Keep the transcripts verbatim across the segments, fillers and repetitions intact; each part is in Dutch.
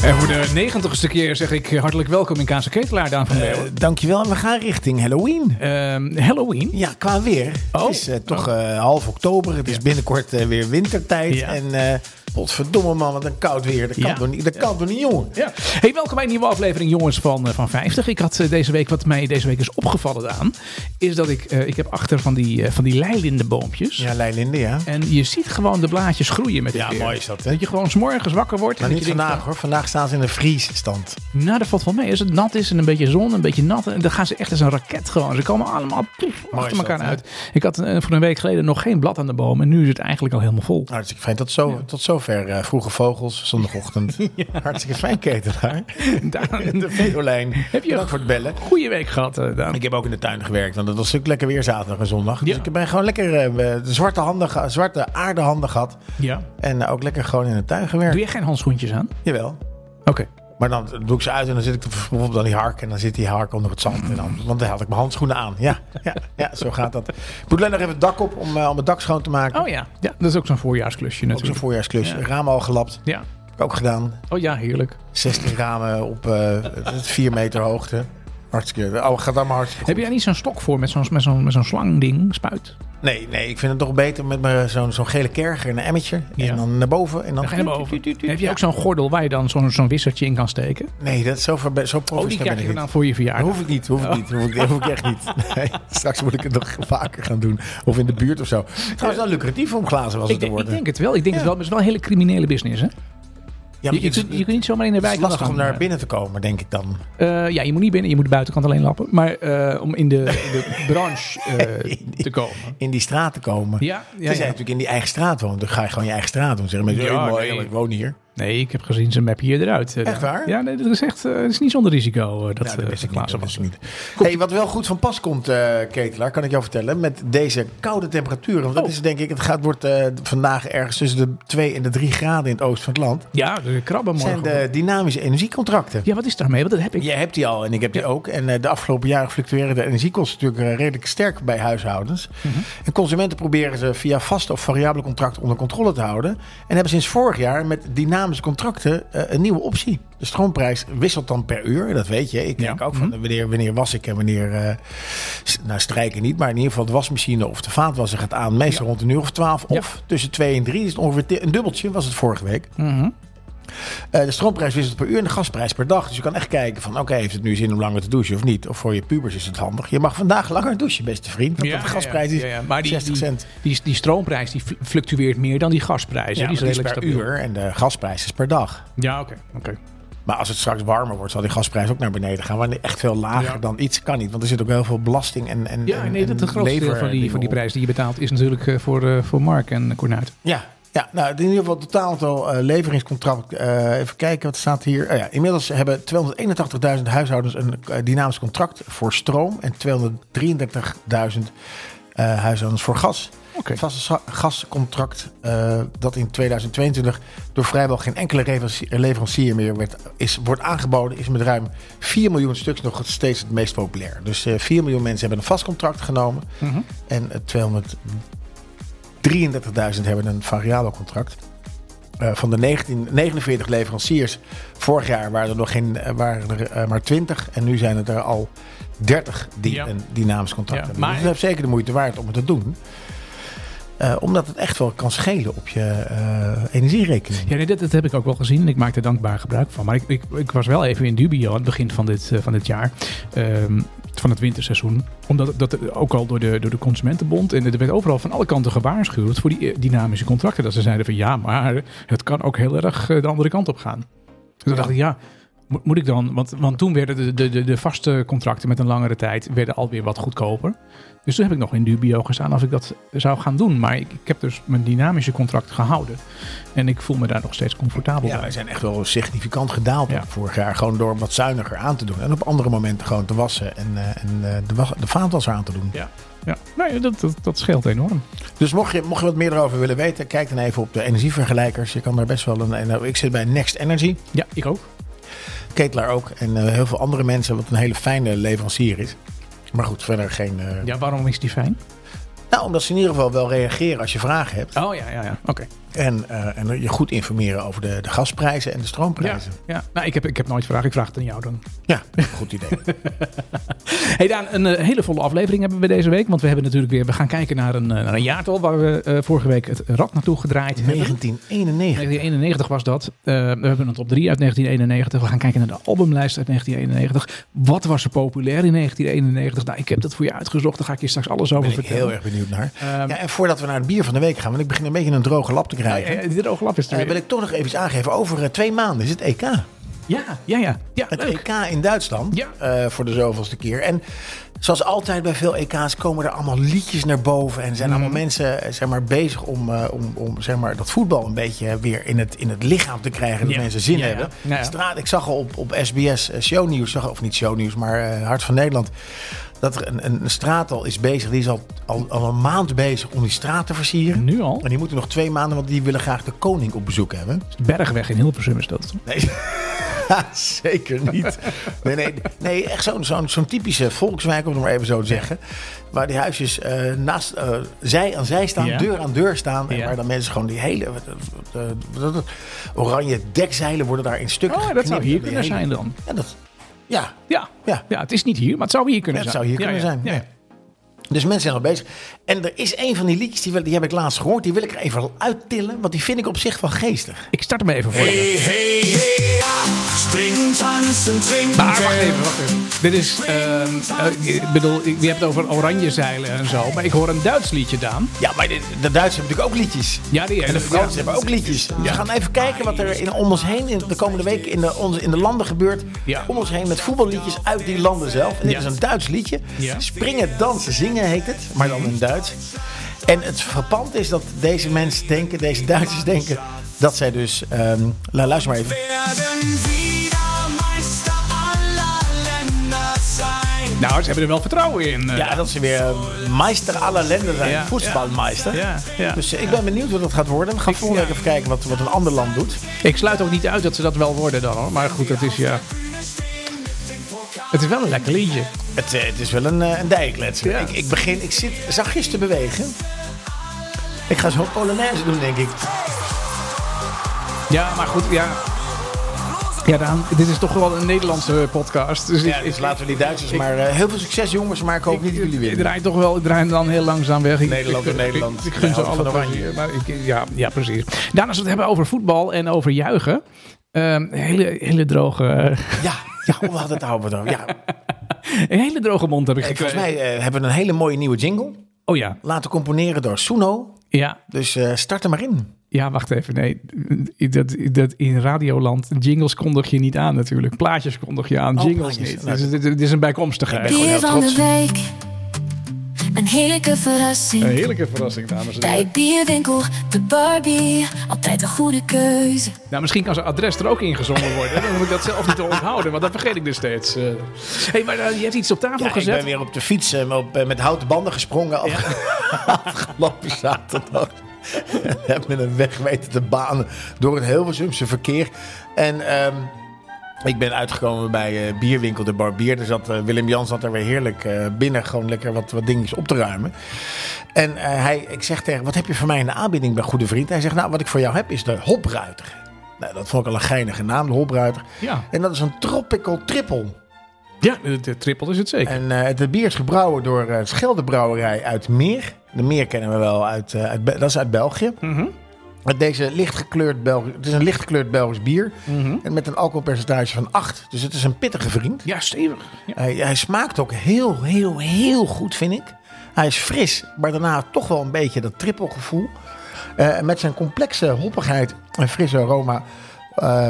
En voor de negentigste keer zeg ik hartelijk welkom in Kaas en Ketelaar, Daan van Leeuwen. Uh, dankjewel. En we gaan richting Halloween. Uh, Halloween? Ja, qua weer. Oh. Het is uh, toch uh, half oktober. Het is ja. binnenkort uh, weer wintertijd. Ja. En uh, potverdomme man, wat een koud weer. Dat kan ja. toch niet, dat kan ja. toch niet, jongen? Ja. Hey, welkom bij een nieuwe aflevering, jongens, van, uh, van vijftig. Ik had uh, deze week, wat mij deze week is opgevallen, Daan, is dat ik, uh, ik heb achter van die, uh, van die leilindenboompjes. Ja, leilinden, ja. En je ziet gewoon de blaadjes groeien met het Ja, weer. mooi is dat, hè? Dat je gewoon 's morgens wakker wordt. Maar en niet dat je vandaag, denkt, hoor. Vandaag staan ze in een vriesstand. Nou, dat valt wel mee. Als het nat is en een beetje zon, een beetje nat, en dan gaan ze echt als een raket gewoon. Ze komen allemaal poef, achter elkaar dat, uit. Hè? Ik had uh, voor een week geleden nog geen blad aan de boom en nu is het eigenlijk al helemaal vol. Hartstikke fijn. Tot, zo, ja. tot zover uh, vroege vogels, zondagochtend. Ja. Hartstikke fijn, Ketelaar. De Veolijn. Heb je Bedankt voor het bellen. Goeie week gehad, uh, Daan. Ik heb ook in de tuin gewerkt, want het was natuurlijk lekker weer zaterdag en zondag. Ja. Dus ik ben gewoon lekker uh, de zwarte, handen, zwarte aardehanden gehad. Ja. En uh, ook lekker gewoon in de tuin gewerkt. Doe je geen handschoentjes aan? Jawel. Oké. Okay. Maar dan doe ik ze uit en dan zit ik bijvoorbeeld aan die hark. En dan zit die hark onder het zand. En dan, want dan had ik mijn handschoenen aan. Ja, ja, ja, zo gaat dat. Ik moet alleen nog even het dak op om, uh, om het dak schoon te maken. Oh ja, ja, dat is ook zo'n voorjaarsklusje natuurlijk. Ook zo'n voorjaarsklusje. Ja. Ramen al gelapt. Ja. Heb ik ook gedaan. Oh ja, heerlijk. zestien ramen op uh, vier meter hoogte. Hartstikke. Oh, gaat allemaal hartstikke goed. Heb je daar niet zo'n stok voor met zo'n, met zo'n, met zo'n slangding, spuit? Nee, nee, ik vind het toch beter met me zo'n, zo'n gele kerger en een emmertje. Ja. En dan naar boven. En dan, dan ga je naar boven. Heb je ook zo'n gordel waar je dan zo'n, zo'n wissertje in kan steken? Nee, dat is zo, ver, zo professioneel. Oh, die krijg je dan voor je verjaardag? Dat hoef ik niet, hoef ik oh. niet. Hoef ik, hoef ik echt niet. Nee, straks moet ik het nog vaker gaan doen. Of in de buurt of zo. Trouwens, wel lucratief om glazen was het te worden. Ik denk het wel. Ik denk ja. het wel. Maar het is wel een hele criminele business, hè? Ja, je, je, kunt, je kunt niet zomaar in de wijk. Het is lastig om naar binnen te komen, denk ik dan. Uh, ja, je moet niet binnen. Je moet de buitenkant alleen lappen. Maar uh, om in de, in de branche uh, in die, te komen. In die straat te komen. Ja, ja, Tenzij je ja. natuurlijk in die eigen straat woont. Dan ga je gewoon je eigen straat doen. Zeggen mensen, ja, mooi, nee. ik woon hier. Nee, ik heb gezien zijn map hier eruit. Echt waar? Ja, nee, dat is echt uh, dat is niet zonder risico. Uh, dat ja, dat wist uh, ik niet. Dat wist ik niet. Hey, wat wel goed van pas komt, uh, Ketelaar, kan ik jou vertellen. Met deze koude temperaturen. Want dat oh. is denk ik, het gaat, wordt uh, vandaag ergens tussen de twee en de drie graden in het oosten van het land. Ja, de krabben morgen. zijn de dynamische energiecontracten. Ja, wat is daarmee? Want dat heb ik. Jij hebt die al en ik heb die ja. ook. En uh, de afgelopen jaren fluctueren de energiekosten natuurlijk uh, redelijk sterk bij huishoudens. Mm-hmm. En consumenten proberen ze via vaste of variabele contracten onder controle te houden. En hebben sinds vorig jaar met dynamische contracten Uh, een nieuwe optie. De stroomprijs wisselt dan per uur. Dat weet je. Ik kijk ja. ook van wanneer, wanneer was ik en wanneer uh, nou strijken niet. Maar in ieder geval de wasmachine of de vaatwasser gaat aan. Meestal ja. rond een uur of twaalf. Ja. Of tussen twee en drie is het ongeveer een dubbeltje. Was het vorige week. Mm-hmm. Uh, de stroomprijs wisselt per uur en de gasprijs per dag. Dus je kan echt kijken van oké, okay, heeft het nu zin om langer te douchen of niet? Of voor je pubers is het handig. Je mag vandaag langer douchen, beste vriend. Want ja, de gasprijs ja, ja, ja. Maar is die, zestig cent. Die, die, die stroomprijs die fluctueert meer dan die gasprijs. Ja, die is, die is per stabiel. uur en de gasprijs is per dag. Ja, oké. Okay, okay. Maar als het straks warmer wordt, zal die gasprijs ook naar beneden gaan. Maar echt veel lager ja. dan iets kan niet. Want er zit ook heel veel belasting en en Ja, nee, dat het grootste deel van die, van die prijs die je betaalt is natuurlijk uh, voor, uh, voor Mark en Cornuit. Ja. Ja, nou in ieder geval totaal aantal uh, leveringscontract. Uh, even kijken, wat staat hier? Uh, ja, inmiddels hebben tweehonderdeenentachtigduizend huishoudens een uh, dynamisch contract voor stroom. En tweehonderddrieëndertigduizend uh, huishoudens voor gas. Okay. Het vaste gascontract uh, dat in tweeduizend tweeëntwintig door vrijwel geen enkele leverancier meer werd, is, wordt aangeboden, is met ruim vier miljoen stuks nog steeds het meest populair. Dus uh, vier miljoen mensen hebben een vast contract genomen. Mm-hmm. En uh, tweehonderddrieëndertigduizend hebben een variabel contract. Uh, van de negentien, negenenveertig leveranciers vorig jaar waren er nog geen, uh, waren er uh, maar twintig. En nu zijn het er al dertig die ja. een dynamisch contract ja, hebben. Maar dus het heeft zeker de moeite waard om het te doen. Uh, omdat het echt wel kan schelen op je uh, energierekening. Ja, nee, dat, dat heb ik ook wel gezien. Ik maak er dankbaar gebruik van. Maar ik, ik, ik was wel even in dubio aan het begin van dit, uh, van dit jaar. Um, van het winterseizoen. Omdat dat ook al door de, door de Consumentenbond. En er werd overal van alle kanten gewaarschuwd voor die dynamische contracten. Dat ze zeiden van ja, maar het kan ook heel erg de andere kant op gaan. Dus dan dacht ik ja, moet ik dan... Want, want toen werden de, de, de, de vaste contracten met een langere tijd werden alweer wat goedkoper. Dus toen heb ik nog in dubio gestaan of ik dat zou gaan doen. Maar ik, ik heb dus mijn dynamische contract gehouden. En ik voel me daar nog steeds comfortabel ja, bij. Wij zijn echt wel significant gedaald ja. vorig jaar. Gewoon door wat zuiniger aan te doen. En op andere momenten gewoon te wassen. En, uh, en de, was, de vaatwasser aan te doen. Ja, ja. Nee, dat, dat, dat scheelt enorm. Dus mocht je, mocht je wat meer erover willen weten. Kijk dan even op de energievergelijkers. Je kan daar best wel een... En ik zit bij Next Energy. Ja, ik ook. Ketelaar ook. En uh, heel veel andere mensen. Wat een hele fijne leverancier is. Maar goed, verder geen... Uh... Ja, waarom is die fijn? Nou, omdat ze in ieder geval wel reageren als je vragen hebt. Oh ja, ja, ja. Oké. Okay. En, uh, en je goed informeren over de, de gasprijzen en de stroomprijzen. Ja, ja. Nou, ik heb, ik heb nooit vragen. Ik vraag het aan jou dan. Ja, goed idee. Hey Daan, een uh, hele volle aflevering hebben we deze week. Want we hebben natuurlijk weer... We gaan kijken naar een, naar een jaartal waar we uh, vorige week het rad naartoe gedraaid negentien eenennegentig. negentien eenennegentig was dat. Uh, we hebben een top drie uit negentien eenennegentig. We gaan kijken naar de albumlijst uit negentien eenennegentig. Wat was er populair in negentien eenennegentig? Nou, ik heb dat voor je uitgezocht. Daar ga ik je straks alles over ben ik vertellen. Heel erg benieuwd naar. Um, ja, en voordat we naar het bier van de week gaan, want ik begin een beetje een droge lap te krijgen. Ja, ja, die droge lap is er uh, weer. wil ik toch nog even iets aangeven. Over uh, twee maanden is het E K. Ja, ja, ja. ja het leuk. E K in Duitsland. Ja. Uh, voor de zoveelste keer. En zoals altijd bij veel E K's komen er allemaal liedjes naar boven. En zijn mm. allemaal mensen zeg maar, bezig om, uh, om, om zeg maar, dat voetbal een beetje weer in het, in het lichaam te krijgen. Dat ja. mensen zin ja, hebben. Ja. Ja, ja. Straat, ik zag al op, op S B S uh, shownieuws, of niet shownieuws, maar uh, Hart van Nederland. Dat er een, een straatal is bezig. Die is al, al, al een maand bezig om die straat te versieren. Nu al? En die moeten nog twee maanden, want die willen graag de koning op bezoek hebben. De Bergweg in Hilversum is dat. Nee. Zeker niet. Nee, nee, nee echt zo'n, zo'n, zo'n typische volkswijk, om het maar even zo te zeggen. Waar die huisjes uh, naast, uh, zij aan zij staan, ja. deur aan deur staan. En ja. waar dan mensen gewoon die hele uh, uh, uh, oranje dekzeilen worden daar in stukken geknipt. Oh, dat zou hier kunnen hele, zijn dan. Ja, dat, ja. Ja. Ja. ja, het is niet hier, maar het zou hier kunnen ja, het zijn. Het zou hier ja, kunnen ja. zijn, ja. ja. Dus mensen zijn al bezig. En er is een van die liedjes, die, die heb ik laatst gehoord. Die wil ik er even uittillen, want die vind ik op zich wel geestig. Ik start hem even voor je. Hey, hey, hey, ja. Springen, dansen, drinken. Maar wacht even, wacht even. Dit is, uh, uh, ik bedoel, je hebt het over oranje zeilen en zo. Maar ik hoor een Duits liedje, Daan. Ja, maar de, de Duitsers hebben natuurlijk ook liedjes. Ja, die en de Fransen ja. hebben ook liedjes. Dus ja. we gaan even kijken wat er in, om ons heen in de komende week in de, onze, in de landen gebeurt. Ja. Om ons heen met voetballiedjes uit die landen zelf. En dit ja. is een Duits liedje. Ja. Springen, dansen, zingen heet het. Maar dan in Duits. En het frappant is dat deze mensen denken, deze Duitsers denken, dat zij dus... Um, luister maar even. Nou, ze hebben er wel vertrouwen in. Uh. Ja, dat ze weer uh, Meister aller Länder zijn. Ja, voetbalmeister. Ja, ja, dus uh, ik ben benieuwd hoe dat gaat worden. We gaan volgende week ja. even kijken wat, wat een ander land doet. Ik sluit ook niet uit dat ze dat wel worden dan hoor. Maar goed, dat is ja... Het is wel een lekker liedje. Het, uh, het is wel een, uh, een dijkletser. Ja. Ik, ik begin, ik zit zachtjes te bewegen. Ik ga zo'n Polonaise doen, denk ik. Ja, maar goed, ja... Ja, Daan, dit is toch wel een Nederlandse podcast. Dus, ja, ik, dus laten we die Duitsers ik, maar... Uh, heel veel succes, jongens, maar ik hoop ik, niet dat jullie winnen. Ik draai toch wel, ik draai dan heel langzaam weg. Ik, Nederland en Nederland. Ik, ik, ik gun ze alle oranje. Maar ik, ja, ja, precies. Daan, als we het hebben over voetbal en over juichen. Uh, hele, hele droge... Uh, ja, ja, we hadden het over dan. Ja. Een hele droge mond heb ik gekregen. Volgens mij uh, hebben we een hele mooie nieuwe jingle. Oh ja. Laten componeren door Suno. Ja. Dus uh, start er maar in. Ja, wacht even. Nee, dat, dat in Radioland, jingles kondig je niet aan natuurlijk. Plaatjes kondig je aan, jingles oh, niet. Nou, dus, dit is een bijkomstigheid. Ik ben heel trots. Week. Een heerlijke verrassing. Een heerlijke verrassing, dames en heren. Bij Bierwinkel, de Barbie. Altijd een goede keuze. Nou, misschien kan zijn adres er ook ingezongen worden. Dan hoef ik dat zelf niet te onthouden, want dat vergeet ik dus steeds. Hé, uh. hey, maar uh, je hebt iets op tafel ja, gezet. Ik ben weer op de fiets uh, op, uh, met houten banden gesprongen. Ja. Afgelopen zaterdag. Heb me een weg weten te banen door het Hilversumse verkeer. En... Um, ik ben uitgekomen bij uh, Bierwinkel de Barbier. Er zat, uh, Willem Jan zat er weer heerlijk uh, binnen. Gewoon lekker wat, wat dingetjes op te ruimen. En uh, hij, ik zeg tegen wat heb je voor mij in de aanbieding bij Goede Vriend? Hij zegt, nou wat ik voor jou heb is de Hopruiter. Nou, dat vond ik al een geinige naam, de Hopruiter. Ja. En dat is een Tropical Triple. Ja, de, de triple is het zeker. En uh, het bier is gebrouwen door uh, Scheldebrouwerij uit Meer. De Meer kennen we wel, uit, uh, uit, dat is uit België. Mm-hmm. Deze lichtgekleurd Belgisch, het is een lichtgekleurd Belgisch bier. Mm-hmm. En met een alcoholpercentage van acht. Dus het is een pittige vriend. Ja, stevig. Ja. Hij, hij smaakt ook heel, heel, heel goed, vind ik. Hij is fris, maar daarna toch wel een beetje dat trippelgevoel. Uh, met zijn complexe hoppigheid en frisse aroma... Uh,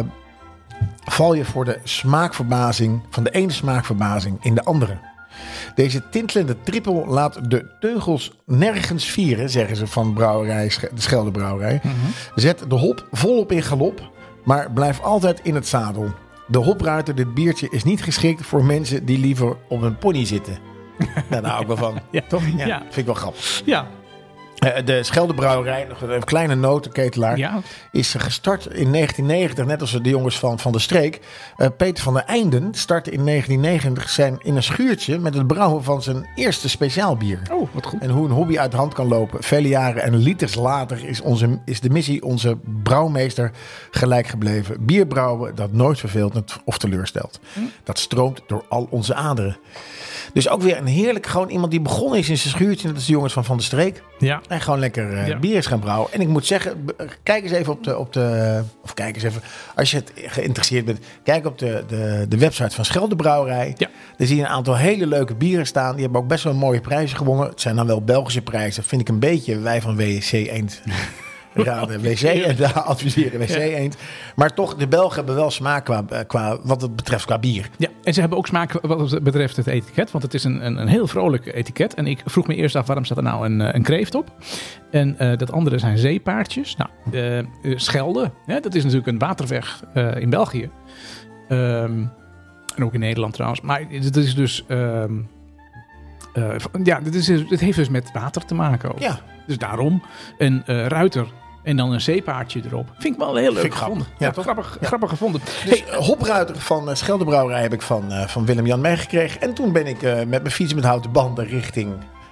val je voor de smaakverbazing, van de ene smaakverbazing in de andere. Deze tintelende trippel laat de teugels nergens vieren, zeggen ze van brouwerij, de Scheldebrouwerij. Mm-hmm. Zet de hop volop in galop, maar blijf altijd in het zadel. De Hopruiter, dit biertje, is niet geschikt voor mensen die liever op een pony zitten. Daar hou ik wel van. Ja. Toch? Ja, ja. vind ik wel grappig. Ja. Uh, de Scheldebrouwerij, nog een kleine notenketelaar, Ja. is gestart in negentien negentig, net als de jongens van, van de streek. Uh, Peter van der Einden startte in negentien negentig zijn in een schuurtje met het brouwen van zijn eerste speciaalbier. Oh, wat goed. En hoe een hobby uit de hand kan lopen. Vele jaren en liters later is, onze, is de missie onze brouwmeester gelijk gebleven. Bier brouwen dat nooit verveelt of teleurstelt. Hm? Dat stroomt door al onze aderen. Dus ook weer een heerlijk, gewoon iemand die begonnen is in zijn schuurtje. Dat is de jongens van Van de Streek. Ja. En gewoon lekker uh, Ja. bier is gaan brouwen. En ik moet zeggen, b- kijk eens even op de, op de... Of kijk eens even, als je het geïnteresseerd bent. Kijk op de, de, de website van Scheldebrouwerij. Ja. Daar zie je een aantal hele leuke bieren staan. Die hebben ook best wel mooie prijzen gewonnen. Het zijn dan wel Belgische prijzen. Vind ik een beetje wij van W C Eend. Raden W C en daar adviseren W C Eend. Maar toch, de Belgen hebben wel smaak qua, qua, wat het betreft qua bier. Ja, en ze hebben ook smaak wat het betreft het etiket. Want het is een, een, een heel vrolijk etiket. En ik vroeg me eerst af, waarom staat er nou een, een kreeft op? En uh, dat andere zijn zeepaardjes. Nou, de uh, Schelde, hè, dat is natuurlijk een waterweg uh, in België. Um, en ook in Nederland trouwens. Maar het is dus... Um, uh, ja, dit, is, dit heeft dus met water te maken ook. Ja. Dus daarom een uh, ruiter en dan een zeepaardje erop. Vind ik wel heel leuk Vind ik gevonden. grappig. Ja, Ja, toch? grappig, Ja. grappig gevonden. Dus Hey, uh, hopruiter van uh, Scheldebrouwerij heb ik van, uh, van Willem-Jan meegekregen. En toen ben ik uh, met mijn fiets met houten banden richting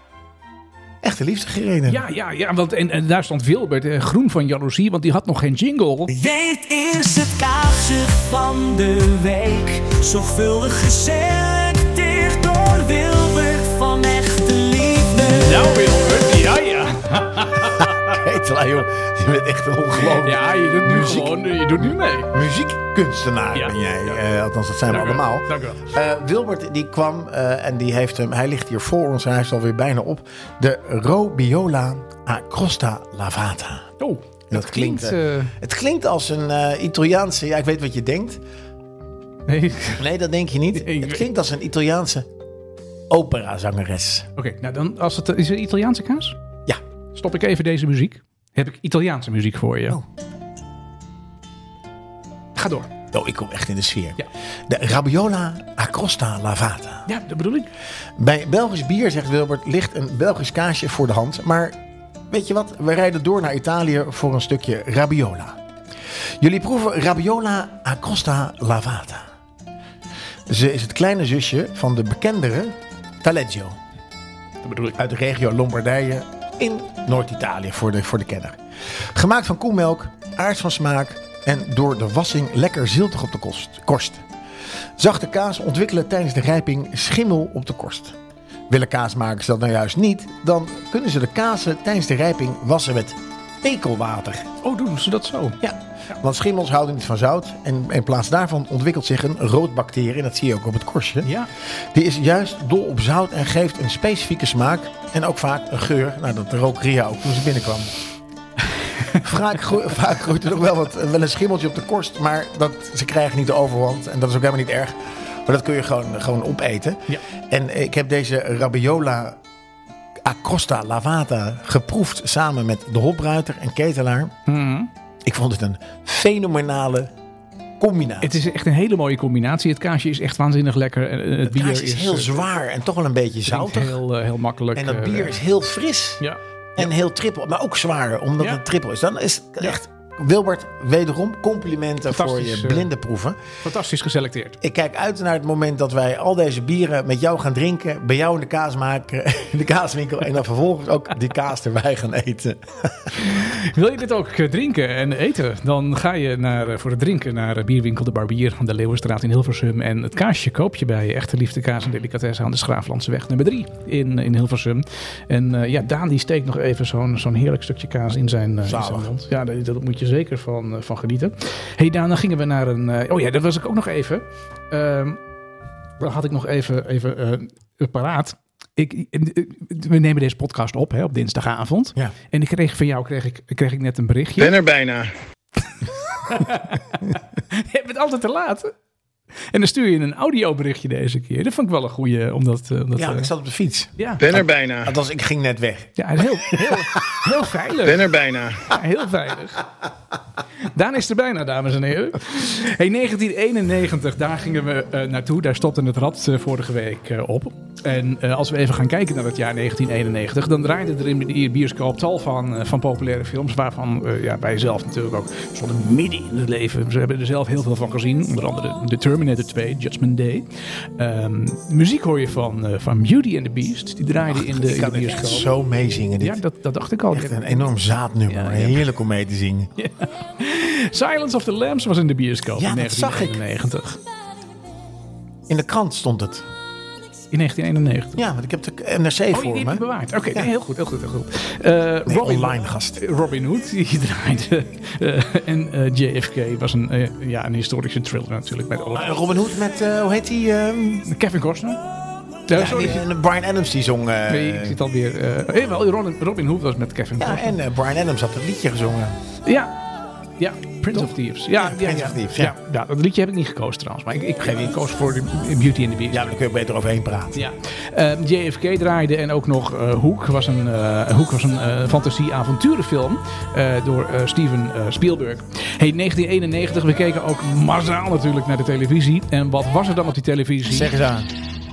Echte Liefde gereden. ja, ja, ja, want en, en daar stond Wilbert, eh, groen van jaloezie, want die had nog geen jingle. Dit is het kaasje van de week. Zorgvuldig geselecteerd door Wilbert van Echte Liefde. Nou, Wilbert, ja, ja. Ketelaar, joh. Je bent echt een ongelooflijk Ja, je doet nu Muziek. gewoon, je doet nu mee. muziekkunstenaar Ja. ben jij. Ja. Uh, althans, dat zijn we Dank u wel. allemaal. Dank u wel. Uh, Wilbert die kwam uh, en die heeft hem, hij ligt hier voor ons en hij is alweer bijna op. De Robiola a Crosta Lavata. Oh, Dat klinkt, uh, Het klinkt als een uh, Italiaanse, ja ik weet wat je denkt. nee. Nee, dat denk je niet. Nee, ik Het weet- klinkt als een Italiaanse operazangeres. Oké, nou dan, als het, is het Italiaanse kaas? Ja. Stop ik even deze muziek. Heb ik Italiaanse muziek voor je. Oh. Ga door. Oh, ik kom echt in de sfeer. Ja. De Rabiola a Crosta Lavata. Ja, dat bedoel ik. Bij Belgisch bier, zegt Wilbert, ligt een Belgisch kaasje voor de hand. Maar weet je wat? We rijden door naar Italië voor een stukje Rabiola. Jullie proeven Rabiola a Crosta Lavata. Ze is het kleine zusje van de bekendere Taleggio. Dat bedoel ik. Uit de regio Lombardije in Noord-Italië voor de, voor de kenner. Gemaakt van koemelk, aards van smaak en door de wassing lekker ziltig op de kost, korst. Zachte kaas ontwikkelen tijdens de rijping schimmel op de korst. Willen kaasmakers dat nou juist niet, dan kunnen ze de kazen tijdens de rijping wassen met pekelwater. Oh, doen ze dat zo? Ja, want schimmels houden niet van zout en in plaats daarvan ontwikkelt zich een roodbacterie, en dat zie je ook op het korstje. Ja. Die is juist dol op zout en geeft een specifieke smaak en ook vaak een geur. Nou, dat rook Ria ook toen ze binnenkwam. vaak, groe- vaak groeit er nog wel, wat, wel een schimmeltje op de korst, maar dat, ze krijgen niet de overhand en dat is ook helemaal niet erg. Maar dat kun je gewoon, gewoon opeten. Ja. En ik heb deze Rabiola a Crosta Lavata geproefd samen met de hopruiter en ketelaar. Mhm. Ik vond het een fenomenale combinatie. Het is echt een hele mooie combinatie. Het kaasje is echt waanzinnig lekker. En het, Het bier kaas is heel eh, zwaar en toch wel een beetje drinkt zoutig. Heel, eh, heel makkelijk. En dat eh, bier is heel fris Ja. en heel trippel. Maar ook zwaar, omdat Ja. het trippel is. Dan is het echt... Wilbert, wederom complimenten voor Fantastisch, je eh. blinde proeven. Fantastisch geselecteerd. Ik kijk uit naar het moment dat wij al deze bieren met jou gaan drinken. Bij jou in de kaasmaker, in de kaaswinkel. En dan vervolgens ook die kaas erbij gaan eten. Wil je dit ook eh, drinken en eten? Dan ga je naar, eh, voor het drinken naar eh, Bierwinkel de Barbier aan de Leeuwenstraat in Hilversum. En het kaasje koop je bij Echte Liefde Kaas en Delicatessen aan de Schraaflandseweg nummer drie in, in Hilversum. En uh, ja, Daan die steekt nog even zo'n zo'n heerlijk stukje kaas in zijn, uh, in zijn Zalig. mond. Ja, daar, daar moet je zeker van, uh, van genieten. Hey Daan, dan gingen we naar een... Uh, oh ja, dat was ik ook nog even. Uh, dan had ik nog even, even uh, paraat. Ik, we nemen deze podcast op hè, op dinsdagavond. Ja. En ik kreeg van jou kreeg ik, kreeg ik net een berichtje. Ben er bijna. Je bent altijd te laat. En dan stuur je een audioberichtje deze keer. Dat vond ik wel een goeie. Omdat, uh, omdat, Ja, uh, ik zat op de fiets. ja. Ben er bijna. Althans, ik ging net weg. ja, heel, heel, heel veilig. Ben er bijna. Ja, heel veilig. Daan is er bijna, dames en heren. Hey, negentien eenennegentig, daar gingen we uh, naartoe. Daar stopte het rad uh, vorige week uh, op. En uh, als we even gaan kijken naar het jaar negentien eenennegentig... dan draaiden er in de bioscoop tal van, uh, van populaire films... waarvan uh, ja, wij zelf natuurlijk ook stonden midden in het leven. Ze hebben er zelf heel veel van gezien. Onder andere The Terminator twee, Judgment Day. Um, muziek hoor je van, uh, van Beauty and the Beast. Die draaide Ach, in de, ik in kan de het bioscoop. echt zo meezingen. Dit. Ja, dat, dat dacht ik al. Echt een enorm zaadnummer. Ja, ja. Heerlijk om mee te zingen. Ja. Silence of the Lambs was in de bioscoop Ja, in dat zag negentien ik. eenennegentig. In de krant stond het. In negentien eenennegentig. Ja, want ik heb de N R C Oh, voor die heb me. je bewaard. Oké, Ja. nee, heel goed, heel goed, heel goed. Uh, Nee, Robin, online gast. Robin Hood, die draaide. Uh, en uh, J F K was een, uh, ja, een historische thriller natuurlijk. Met alle... Uh, Robin Hood met, uh, hoe heet die? Uh, Kevin Costner. ja, Ja, sorry. die, uh, Bryan Adams die zong. Uh, Nee, ik zit alweer... Uh, hey, wel, Robin, Robin Hood was met Kevin ja, Costner. en uh, Bryan Adams had het liedje gezongen. Ja. Ja, Prince of Thieves. Ja, Ja, ja, Prince ja, of Thieves, ja. ja. Ja, dat liedje heb ik niet gekozen trouwens. Maar ik, ik, ik koos voor de Beauty and the Beast. Ja, maar daar kun je beter overheen praten. Ja. Uh, J F K draaide en ook nog uh, Hook was een, uh, Hook was een uh, fantasie-avonturenfilm uh, door uh, Steven uh, Spielberg. Hey, negentien eenennegentig, we keken ook massaal natuurlijk naar de televisie. En wat was er dan op die televisie? Zeg eens aan.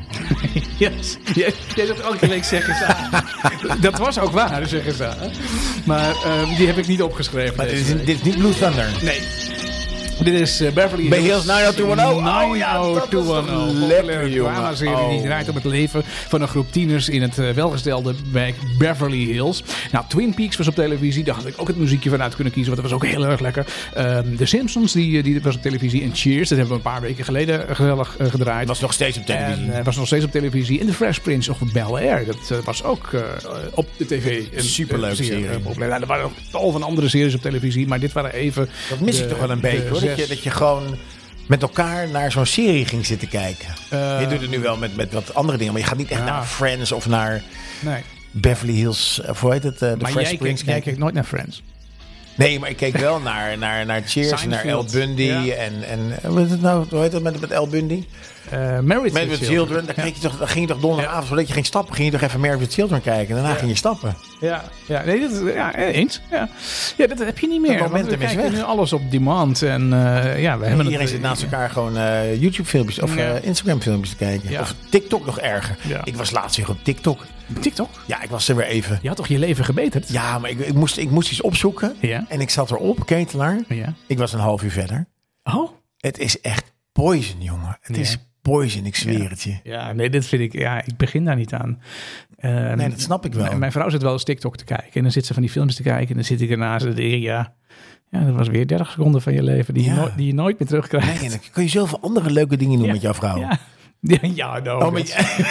Yes. Jij, jij zegt elke week zeg eens aan. Dat was ook waar, zeg eens aan. Maar uh, die heb ik niet opgeschreven. Maar dit deze is, week. dit is niet Blue Thunder. Nee. Dit is uh, Beverly Hills Hills nine oh two one oh. Oh ja, dat was toch Populaire lekker, jongen. dramaserie Oh. die draait om het leven van een groep tieners in het uh, welgestelde wijk Beverly Hills. Nou, Twin Peaks was op televisie. Daar had ik ook het muziekje van uit kunnen kiezen, want dat was ook heel erg lekker. Um, The Simpsons, die, die was op televisie. En Cheers, dat hebben we een paar weken geleden gezellig uh, gedraaid. Het was nog steeds op televisie. En uh, was nog steeds op televisie. En The Fresh Prince of Bel-Air. Dat uh, was ook uh, op de tv. Een, Superleuke uh, zeer, serie. uh, populair. Nou, er waren ook tal van andere series op televisie. Maar dit waren even... Dat mis ik de- toch wel een de beetje hoor. Dat je, zes- dat je gewoon met elkaar naar zo'n serie ging zitten kijken. Uh, je doet het nu wel met, met wat andere dingen. Maar je gaat niet echt Ja. naar Friends of naar Nee. Beverly Hills. Of hoe heet het? Uh, The Maar Fresh jij, Prince kijkt, jij kijken. kijkt nooit naar Friends. Nee, maar ik keek wel naar, naar, naar Cheers, naar El Seinfeld. Bundy. Ja. En, en uh, wat is het nou? Hoe heet het met, met El Bundy? Uh, Married Met with with Children. Daar, kreeg je toch, daar ging je toch donderdagavond, voordat je ging stappen, ging je toch even Married with Children kijken. En daarna ging je stappen. Ja, ja, nee, dat, is- ja, eens. Ja. ja, dat heb je niet meer. Dat want momentum we is kijken weg. nu alles op demand. En uh, ja, we hebben Iedereen het, zit naast elkaar gewoon uh, YouTube-filmpjes of Ja. uh, Instagram-filmpjes te kijken. Ja. Of TikTok nog erger. Ja. Ik was laatst weer op TikTok. TikTok. Ja, ik was er weer even. Je had toch je leven gebeterd? Ja, maar ik, ik, moest, ik moest iets opzoeken. Ja. En ik zat erop, ketelaar. Ja. Ik was een half uur verder. Oh. Het is echt poison, jongen. Het Ja. is poison, ik zweer Ja. het je. Ja, nee, dit vind ik... Ja, ik begin daar niet aan. Uh, Nee, dat snap ik wel. Mijn, mijn vrouw zit wel eens TikTok te kijken. En dan zit ze van die films te kijken. En dan zit ik ernaast en dan denk ik, ja... Ja, dat was weer dertig seconden van je leven die, Ja. je, nooit, die je nooit meer terugkrijgt. Nee, en dan kun je zoveel andere leuke dingen doen Ja. met jouw vrouw. Ja, ja, ja nou, Oh, met dat- je...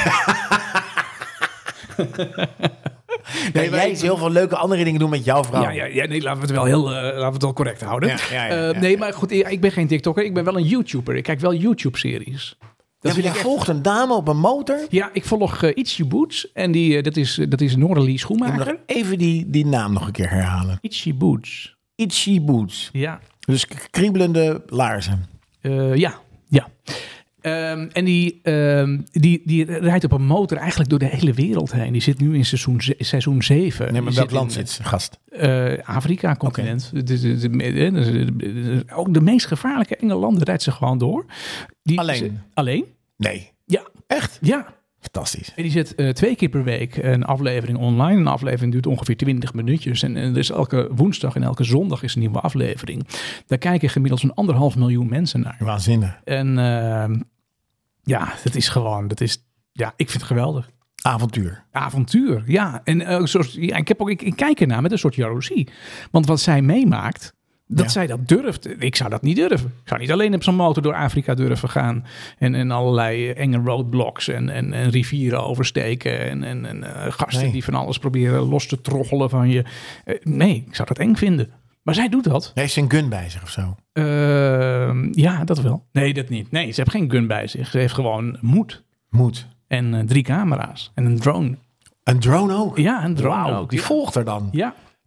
nee, maar jij ik- heel veel leuke andere dingen doen met jouw vrouw. Ja, ja, ja, nee, laten we het wel heel, uh, laten we het wel correct houden. Ja, ja, ja, Uh, ja, nee, ja. maar goed, ik ben geen TikToker. Ik ben wel een YouTuber. Ik kijk wel YouTube-series. Ja, Dat maar vind jij ik echt- volgt een dame op een motor. Ja, ik volg uh, Itchy Boots. En die, uh, dat is, dat is Noralie Ik moet Schoenmaker. nog even die, die naam nog een keer herhalen. Itchy Boots. Itchy Boots. Ja, Dus k- kriebelende laarzen. uh, ja, ja. Um, en die, um, die, die rijdt op een motor eigenlijk door de hele wereld heen. Die zit nu in seizoen, ze- seizoen zeven. Nee, maar Die welk zit land in, zit ze, gast? Uh, Afrika-continent. De, de, de, de- de- de- ook de meest gevaarlijke enge landen rijdt ze gewoon door. Die, Alleen? ze- alleen? Nee. Ja. Echt? Ja. Fantastisch. En die zet uh, twee keer per week een aflevering online. Een aflevering duurt ongeveer twintig minuutjes. En, en er is elke woensdag en elke zondag is een nieuwe aflevering. Daar kijken gemiddeld zo'n anderhalf miljoen mensen naar. Waanzinnig. En uh, ja, dat is gewoon, dat is, ja, ik vind het geweldig. Avontuur. Avontuur, ja. En uh, zoals, ja, ik, heb ook, ik, ik kijk ernaar met een soort jaloezie. Want wat zij meemaakt, dat Ja. zij dat durft. Ik zou dat niet durven. Ik zou niet alleen op zo'n motor door Afrika durven gaan. En, en allerlei enge roadblocks en, en, en rivieren oversteken. En, en, en uh, gasten Nee. die van alles proberen los te troggelen van je. Uh, nee, ik zou dat eng vinden. Maar zij doet dat. Heeft ze een gun bij zich of zo? Uh, ja, dat wel. Nee, dat niet. Nee, ze heeft geen gun bij zich. Ze heeft gewoon moed. Moet. En uh, drie camera's. En een drone. Een drone ook? Ja, een drone Wauw, ook. die Ja. volgt er dan. Ja.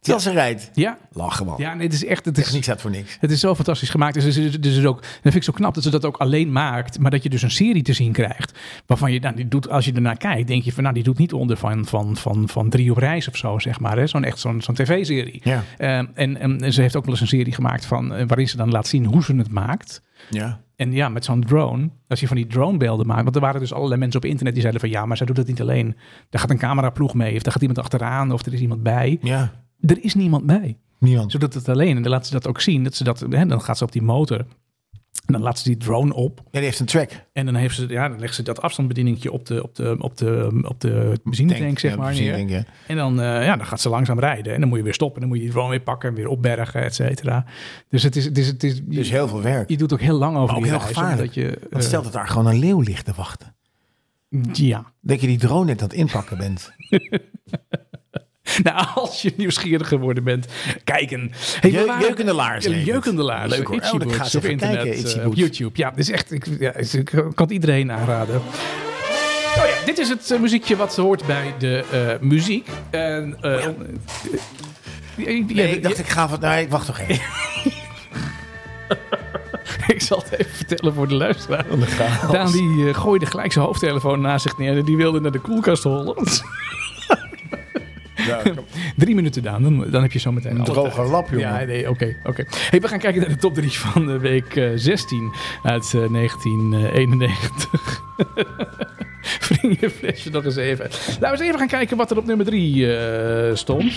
Terwijl ze rijdt. Ja. Lachen, man. Ja, nee, het is echt... Het is, Techniek staat voor niks. Het is zo fantastisch gemaakt. Dus, dus, dus, dus ook, dat vind ik zo knap dat ze dat ook alleen maakt. Maar dat je dus een serie te zien krijgt. Waarvan je, nou, die doet, als je ernaar kijkt, denk je van, nou, die doet niet onder van, van, van, van drie op reis of zo, zeg maar. Hè? Zo'n echt zo'n, zo'n tv-serie. Ja. Uh, en, en ze heeft ook wel eens een serie gemaakt van, uh, waarin ze dan laat zien hoe ze het maakt. Ja. En ja, met zo'n drone, als je van die dronebeelden maakt. Want er waren dus allerlei mensen op internet die zeiden van, ja, maar zij doet het niet alleen. Daar gaat een cameraploeg mee, of daar gaat iemand achteraan, of er is iemand bij. Ja. Er is niemand bij. Niemand. Ze doet het alleen. En dan laat ze dat ook zien. Dat ze dat, hè, dan gaat ze op die motor. En dan laat ze die drone op. Ja, die heeft een track. En dan, heeft ze, ja, dan legt ze dat afstandsbedieningetje op de, op de, op de, op de benzinetank, zeg ja, maar. benzinetank, ja. En dan, uh, ja, dan gaat ze langzaam rijden. En dan moet je weer stoppen. En dan moet je die drone weer pakken en weer opbergen, et cetera. Dus het is... Het is, het is dus heel veel werk. Je doet ook heel lang over maar ook die heel reis, gevaarlijk. Dat je, uh, Want stel dat daar gewoon een leeuw ligt te wachten. Ja. Dat je die drone net aan het inpakken bent. Nou, als je nieuwsgierig geworden bent, kijken. Hey, Je, waren, jeukende laars. Ja, jeukende laars. Leuk hoor. Itchy Oh, ik ga Boots eens op even internet, kijken. Itchy uh, Boots. op YouTube. Ja, dit is echt, ik, ja, ik kan het iedereen aanraden. Oh ja, dit is het uh, muziekje wat hoort bij de uh, muziek. En, uh, oh ja. uh, Nee, ja, ik dacht, ik ga van... Nee, ik wacht toch even. Ik zal het even vertellen voor de luisteraar. Daan die uh, gooide gelijk zijn hoofdtelefoon naast zich neer. En die wilde naar de koelkast hollen. Ja, drie minuten, Daan. Dan, dan heb je zo meteen een droge lap, jongen. Ja, nee, oké. Okay, okay. Hey, we gaan kijken naar de top drie van de week uh, zestien uit uh, negentien eenennegentig. Vring je flesje nog eens even. Laten we eens even gaan kijken wat er op nummer drie uh, stond.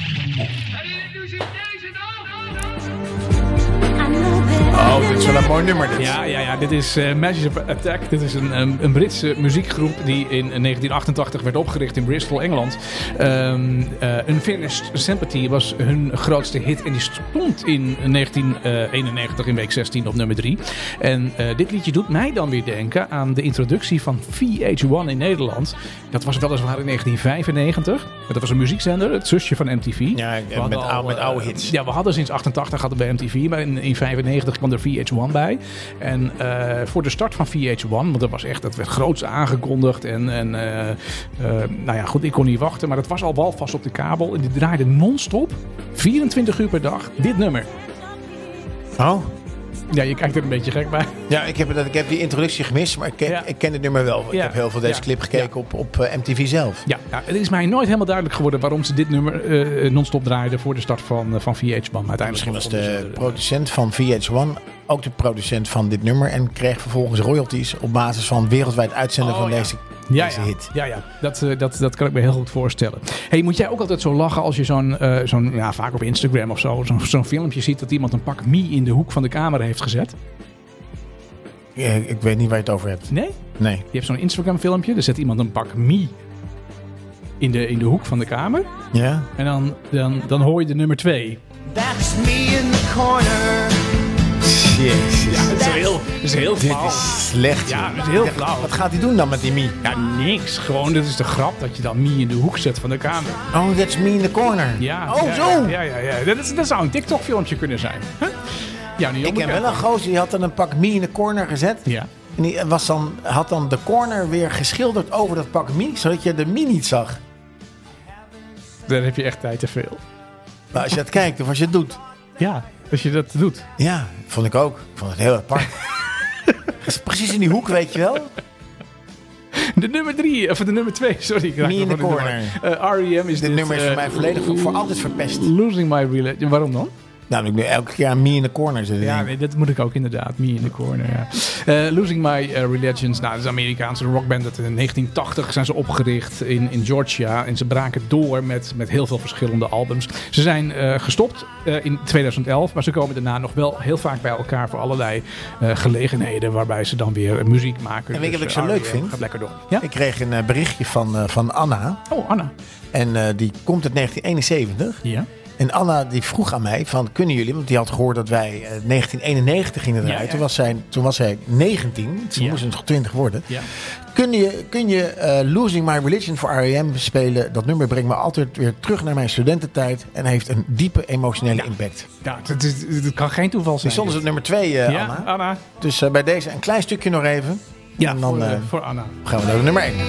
Oh, dit is wel een mooi nummer. Dit. Ja, ja, ja, dit is uh, Massive Attack. Dit is een, um, een Britse muziekgroep die in negentien achtentachtig werd opgericht in Bristol, Engeland. Um, uh, Unfinished Sympathy was hun grootste hit en die stond in negentien eenennegentig in week zestien op nummer drie. En uh, dit liedje doet mij dan weer denken aan de introductie van V H één in Nederland. Dat was weliswaar in negentien vijfennegentig. Dat was een muziekzender, het zusje van M T V. Ja, met, al, oude, met oude hits. Ja, we hadden sinds achtentachtig hadden we M T V, maar in, in vijfennegentig kwam er V H één bij. En uh, voor de start van V H één, want dat was echt, dat werd groots aangekondigd. En, en uh, uh, nou ja, goed, ik kon niet wachten, maar dat was al wel vast op de kabel. En die draaide non-stop, vierentwintig uur per dag, dit nummer. Oh? Ja, je kijkt er een beetje gek bij. Ja, ik heb, ik heb die introductie gemist, maar ik ken, ja. ik ken het nummer wel. Ik ja. heb heel veel deze ja. clip gekeken ja. op, op uh, M T V zelf. Ja, ja, het is mij nooit helemaal duidelijk geworden waarom ze dit nummer uh, non-stop draaiden voor de start van, uh, van V H één. Uiteindelijk Misschien was de uh, producent van V H één ook de producent van dit nummer en kreeg vervolgens royalties op basis van wereldwijd uitzenden oh, van ja. deze, ja, deze ja. hit. Ja, ja. Dat, uh, dat, dat kan ik me heel goed voorstellen. Hey, moet jij ook altijd zo lachen als je zo'n, uh, zo'n ja, vaak op Instagram of zo, zo'n, zo'n filmpje ziet dat iemand een pak Mie in de hoek van de camera heeft gezet? Ja, ik weet niet waar je het over hebt. Nee? Nee. Je hebt zo'n Instagram filmpje, daar zet iemand een pak Mie in de, in de hoek van de kamer. Ja. En dan, dan, dan hoor je de nummer twee. That's me in the corner. Jezus. Ja, het is heel, het is heel flauw. Dit is slecht. Ja, het is heel flauw. Wat gaat hij doen dan met die Mie? Ja, niks. Gewoon, dit is de grap dat je dan Mie in de hoek zet van de kamer. Oh, that's me in the corner. Ja. Oh, ja, zo. Ja, ja, ja. Dat, is, dat zou een TikTok filmpje kunnen zijn. Huh? Ja, ik ken wel een gozer die had dan een pak Mie in de corner gezet. Ja. En die was dan, had dan de corner weer geschilderd over dat pak Mie, zodat je de Mie niet zag. Dan heb je echt tijd te veel. Maar als je het kijkt of als je het doet. Ja, als je dat doet. Ja, vond ik ook. Ik vond het heel apart. Precies in die hoek, weet je wel. De nummer drie, of de nummer twee, sorry. Mie in de corner. Uh, R E M is dit. Dit nummer is voor uh, mij volledig voor, voor altijd verpest. Losing My Religion. Waarom dan? Nou, ik nu elke keer aan Mie in de corner zitten. Ja, nee, dat moet ik ook inderdaad. Mie in de corner, ja. Uh, Losing My uh, Religions. Nou, dat is een Amerikaanse rockband. Dat in negentien tachtig zijn ze opgericht in, in Georgia. En ze braken door met, met heel veel verschillende albums. Ze zijn uh, gestopt uh, in tweeduizend elf. Maar ze komen daarna nog wel heel vaak bij elkaar voor allerlei uh, gelegenheden. Waarbij ze dan weer uh, muziek maken. En weet je dus, wat ik zo uh, leuk vind? Gaat lekker door. Ja? Ik kreeg een uh, berichtje van, uh, van Anna. Oh, Anna. En uh, die komt uit negentien eenenzeventig. Ja. En Anna die vroeg aan mij van, kunnen jullie, want die had gehoord dat wij uh, negentien eenennegentig gingen draaien. Ja, ja. Toen, was zij, toen was zij negentien, ze ja. moest nog twintig worden. Ja. Kun je, kun je uh, Losing My Religion voor R E M spelen? Dat nummer brengt me altijd weer terug naar mijn studententijd en heeft een diepe emotionele ja. impact. Ja, het, het, het kan geen toeval zijn. Die stond dus op nummer twee, uh, ja, Anna. Anna. Dus uh, bij deze een klein stukje nog even. Ja, en dan voor, uh, uh, voor Anna. Gaan we naar nummer één.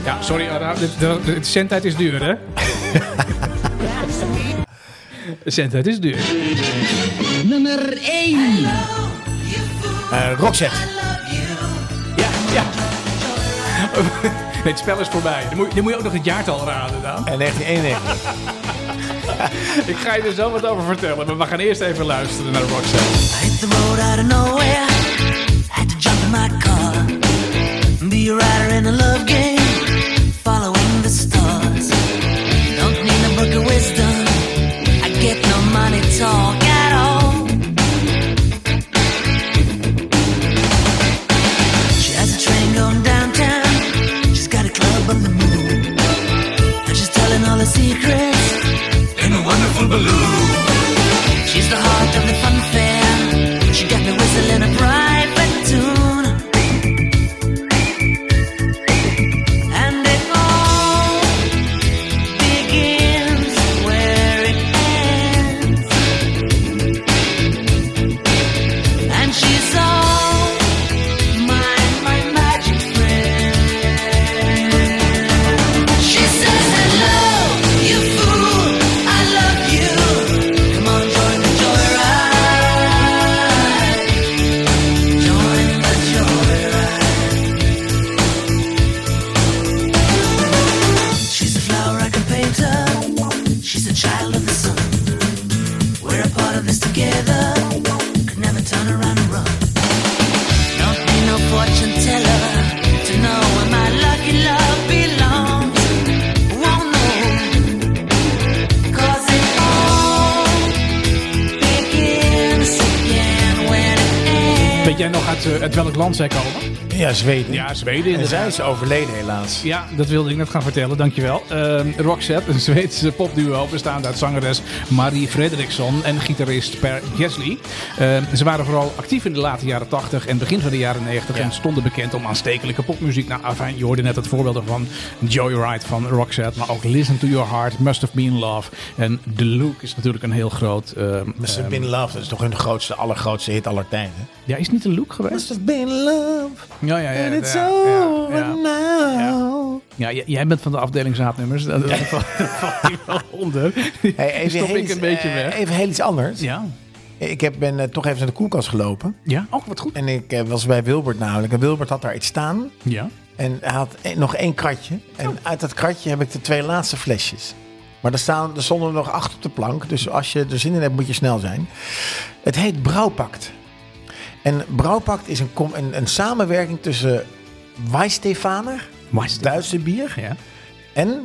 Ja, sorry, Ara, de, de, de zendtijd is duur, hè? De zendtijd is duur. Nummer één. Uh, Roxette. Ja, ja. Nee, het spel is voorbij. Dan moet, dan moet je ook nog het jaartal raden dan. En negentien eenennegentig. Ik ga je er zo wat over vertellen, maar we gaan eerst even luisteren naar Roxette. I hit the road out of nowhere. Had to jump in my car. Be a rider in a love game. Following the stars. Don't need a book of wisdom. I get no money talk at all. She has a train going downtown. She's got a club on the moon. And she's telling all her secrets in a wonderful balloon. She's the heart of the fun fair. She got me whistling a private tune. And it all begins where it ends. And she's all my, my magic friend. She says, hello, you fool, I love you. Come on, join the joyride. Join the joyride. She's a flower I can paint her. She's a child of the sun. We're a part of this together. Could never turn around and run. Don't need no fortune teller to know where my lucky love belongs. Won't know, 'cause it all begins again when it ends. Weet jij nog uit, uh, uit welk land zij komen? Ja, Zweden. Ja, Zweden En zij inderdaad. is overleden helaas. Ja, dat wilde ik net gaan vertellen, dankjewel. Uh, Roxette, een Zweedse popduo bestaande uit zangeres Marie Fredriksson en gitarist Per Gessle. Uh, ze waren vooral actief in de late jaren tachtig en begin van de jaren negentig Ja. en stonden bekend om aanstekelijke popmuziek. Nou, enfin, je hoorde net het voorbeeld van Joyride van Roxette, maar ook Listen to Your Heart, Must Have Been Love. En The Look is natuurlijk een heel groot... Uh, Must Have um, Been Love, dat is toch hun grootste, allergrootste hit aller tijden. ja, is het niet The Look geweest? Must have been love, Ja, ja, ja. and it's ja, over ja, ja. now. Ja, j- jij bent van de afdeling zaadnummers. Dat dat valt dat valt hier wel onder. Die Hey, even, stop heel ik iets, een beetje eh, weg. even heel iets anders. Ja. Ik heb, ben eh, toch even naar de koelkast gelopen. Ja? Oh, wat goed. En ik eh, was bij Wilbert namelijk. En Wilbert had daar iets staan. Ja. En hij had eh, nog één kratje. En uit dat kratje heb ik de twee laatste flesjes. Maar er, staan, er stonden er nog acht op de plank. Dus als je er zin in hebt, moet je snel zijn. Het heet Brouwpact. En Brouwpact is een, kom, een, een samenwerking tussen Weistefaner, Weistefaner. Duitse bier, Ja. en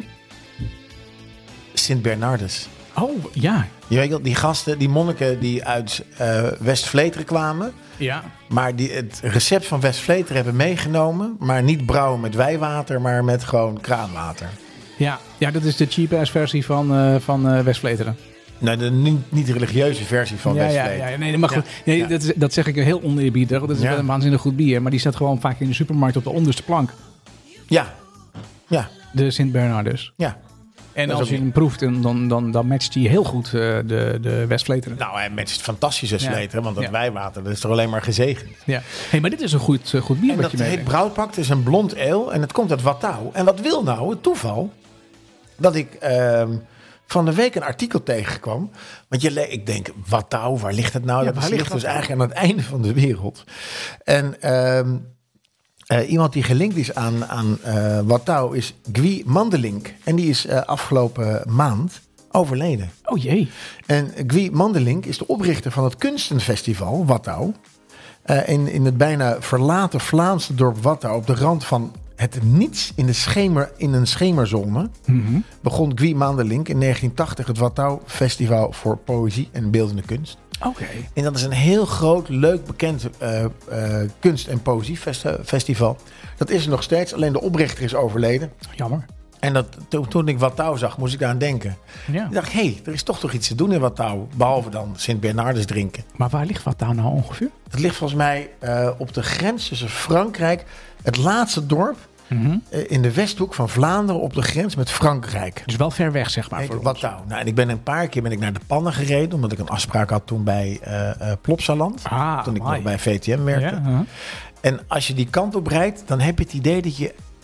Sint Bernardus. Oh, ja. Je weet wel, die gasten, die monniken die uit uh, West-Vleteren kwamen. Ja. Maar die het recept van West-Vleteren hebben meegenomen. Maar niet brouwen met wijwater, maar met gewoon kraanwater. Ja. Ja, dat is de cheap-ass versie van, uh, van uh, West-Vleteren. Nou, de niet, niet religieuze versie van Ja, ja, West-Vleteren. ja. Nee, maar goed. Nee, Ja. dat, is, dat zeg ik heel oneerbiedig. Dat is Ja. wel een waanzinnig goed bier. Maar die staat gewoon vaak in de supermarkt op de onderste plank. Ja, ja, De Sint Bernardus. ja. En Dat is als je ook- hem proeft, dan, dan, dan matcht hij heel goed uh, de, de West-Vleteren. Nou, hij matcht fantastisch West-Vleteren. Want dat Ja. wijwater, dat is toch alleen maar gezegend. Ja. Hey, maar dit is een goed, uh, goed bier En wat dat je heet meebrengt. Brouwpact. Het is een blond ale. En het komt uit Wattau. En wat wil nou het toeval? Dat ik ehm, van de week een artikel tegenkwam. Want je le- ik denk, Wattau, waar ligt het nou? Ja, dat waar is- ligt ligt dus Wattau? eigenlijk aan het einde van de wereld. En ehm, eh, iemand die gelinkt is aan, aan eh Wattau is Guy Mandelink. En die is eh, afgelopen maand overleden. Oh jee. En Guy Mandelink is de oprichter van het kunstenfestival Wattau. Uh, in, in het bijna verlaten Vlaamse dorp Wattau, op de rand van het niets in, de schemer, in een schemerzone, Mhm. begon Guy Mandelink in negentien tachtig het Wattau Festival voor Poëzie en Beeldende Kunst. Oké. En dat is een heel groot, leuk, bekend uh, uh, kunst- en poëziefestival. Dat is er nog steeds, alleen de oprichter is overleden. Jammer. En dat, toen, toen ik Wattau zag, moest ik daar aan denken. Ja. Ik dacht, hé, hey, er is toch toch iets te doen in Wattau, behalve dan Sint Bernardus drinken. Maar waar ligt wat daar nou ongeveer? Het ligt volgens mij uh, op de grens tussen Frankrijk, het laatste dorp, Mhm. uh, in de Westhoek van Vlaanderen op de grens met Frankrijk. Dus wel ver weg, zeg maar. Ik, voor ons. Wattau. Nou, en ik ben een paar keer ben ik naar de Pannen gereden, omdat ik een afspraak had toen bij uh, uh, Plopsaland. Ah, toen ik mooi. nog bij V T M werkte. Ja, uh-huh. En als je die kant op rijdt, dan heb je het idee dat je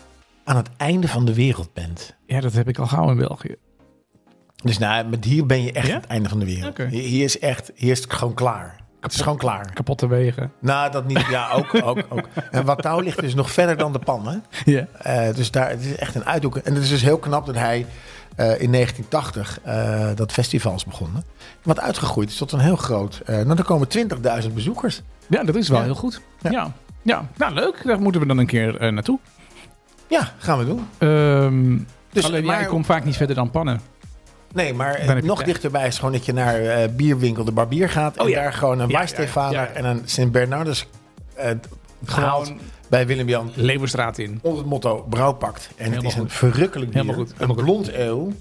aan het einde van de wereld bent. Ja, dat heb ik al gauw in België. Dus nou, met hier ben je echt Ja? aan het einde van de wereld. Oké. Hier, hier is echt, hier is het gewoon klaar. Het is gewoon klaar. Kapotte wegen. Nou, dat niet. Ja, ook, ook, ook. En Watouw ligt dus nog verder dan de pan, hè? Ja. Uh, dus daar, het is echt een uithoek. En het is dus heel knap dat hij uh, in negentien tachtig uh, dat festival is begonnen. Wat uitgegroeid is tot een heel groot... Uh, nou, er komen twintigduizend bezoekers. Ja, dat is wel Ja. heel goed. Ja. Ja. Ja. Nou leuk. Daar moeten we dan een keer uh, naartoe. Ja, gaan we doen. Um, Dus, alleen, maar- ja, ik kom vaak niet verder dan pannen. Nee, maar Dan heb je nog tijd. dichterbij is gewoon dat je naar uh, bierwinkel De Barbier gaat. Oh, en ja. daar gewoon een Ja, Wijstefaner ja, ja. en een Sint-Bernardus uh, gehaald Gewoon bij Willem-Jan. Leeuwenstraat in. Onder het motto brouwpakt. En het Helemaal is een goed. verrukkelijk bier. Helemaal goed, Een helemaal goed. blond ale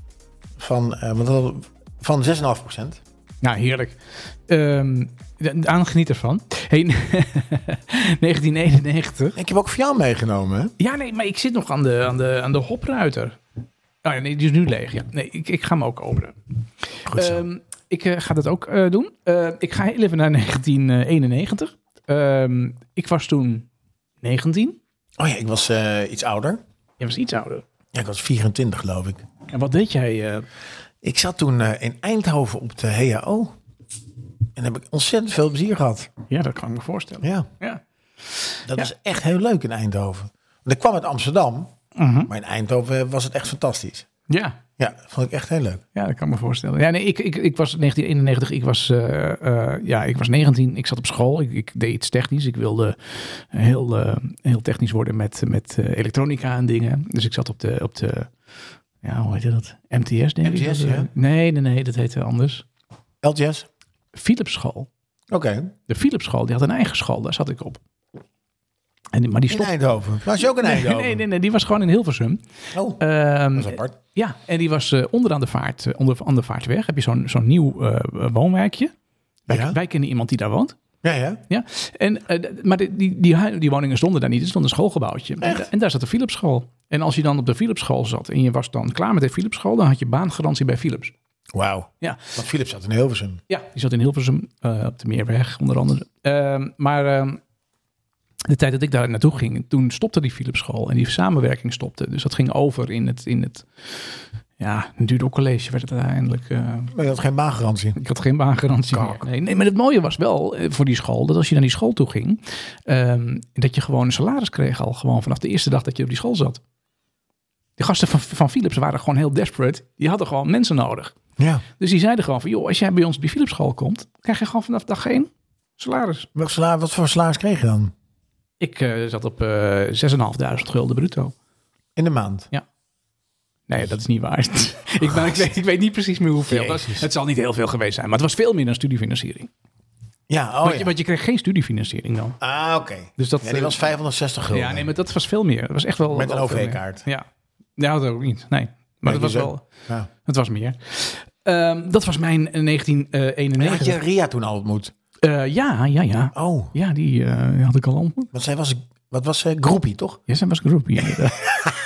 van, uh, wat hadden we? Van zes komma vijf procent. Nou, heerlijk. Um, aangeniet ervan. Hey, negentien eenennegentig. Ik heb ook voor jou meegenomen, hè? Ja, nee, maar ik zit nog aan de, aan de, aan de hopruiter. Oh ja, nee, die is nu leeg. Ja. Nee, ik, ik ga hem ook openen. Goed zo. Um, ik uh, ga dat ook uh, doen. Uh, ik ga heel even naar negentien eenennegentig. Um, ik was toen negentien. Oh ja, ik was uh, iets ouder. Jij was iets ouder. Ja, ik was vierentwintig, geloof ik. En wat deed jij? Uh, Ik zat toen uh, in Eindhoven op de H A O. En heb ik ontzettend veel plezier gehad. ja, dat kan ik me voorstellen. Ja, Ja. dat Ja. was echt heel leuk in Eindhoven. Want ik kwam uit Amsterdam, Uh-huh. maar in Eindhoven was het echt fantastisch. Ja. Ja, vond ik echt heel leuk. Ja, dat kan ik me voorstellen. Ja, nee, ik, ik, ik was negentien eenennegentig, ik was, uh, uh, ja, ik was negentien, ik zat op school, ik, ik deed iets technisch. Ik wilde heel, uh, heel technisch worden met, met uh, elektronica en dingen. Dus ik zat op de, op de ja, hoe heet dat? M T S, denk ik. M T S, dat, uh, ja. Nee, nee, nee, dat heette anders. L G S? Philips school. Oké. De Philips school, die had een eigen school, daar zat ik op. En, die- maar die In stond... Eindhoven. Was je ook in Nee, Eindhoven? nee, nee, nee, die was gewoon in Hilversum. Oh, Ehm, dat is apart. Ja, en die was uh, onderaan de vaart, uh, onder, aan de vaartweg. Heb je zo'n zo'n nieuw uh, woonwijkje. Wij, Ja. wij kennen iemand die daar woont. Ja, ja. Ja. En, uh, d- maar die, die, die, hu- die woningen stonden daar niet. Er stond een schoolgebouwtje. En, Echt? en daar zat de Philips school. En als je dan op de Philips school zat en je was dan klaar met de Philips school, dan had je baangarantie bij Philips. Wauw. Ja. Want Philips zat in Hilversum. Ja, die zat in Hilversum, uh, op de Meerweg onder andere. Ehm, maar ehm, de tijd dat ik daar naartoe ging, toen stopte die Philips school en die samenwerking stopte. Dus dat ging over in het, in het ja, een Dudok College werd het uiteindelijk. Uh, Maar je had geen baangarantie. ik had geen baangarantie Kak. meer. Nee, nee, maar het mooie was wel eh, voor die school, dat als je naar die school toe ging, ehm, dat je gewoon een salaris kreeg al gewoon vanaf de eerste dag dat je op die school zat. De gasten van, van Philips waren gewoon heel desperate. Die hadden gewoon mensen nodig. Ja. Dus die zeiden gewoon van, joh, als jij bij ons op die Philips school komt, krijg je gewoon vanaf dag één salaris. Welk salaris, wat voor salaris kreeg je dan? Ik uh, zat op uh, zes en een half duizend gulden bruto. In de maand? Nee, dat is niet waar. ik, ben, ik, weet, ik weet niet precies meer hoeveel. Dat, Jezus. het zal niet heel veel geweest zijn, maar het was veel meer dan studiefinanciering. Ja, oh want, ja. je, want je kreeg geen studiefinanciering dan. Ah, oké. Dus dat, Ja, die uh, was vijfhonderdzestig gulden. Ja, nee, maar dat was veel meer. Dat was echt wel Met een wel veel meer. O V-kaart. Ja, ja, dat ook niet. Nee, maar Nee, dat was die wel. Ja. Het was meer. Um, dat was mijn negentien eenennegentig. Maar had je Ria toen al ontmoet? Uh, ja, ja, ja. Oh, Ja, die uh, had ik al ontmoet. want zij was, wat was ze? Groepie, toch? Ja, zij was groepie inderdaad.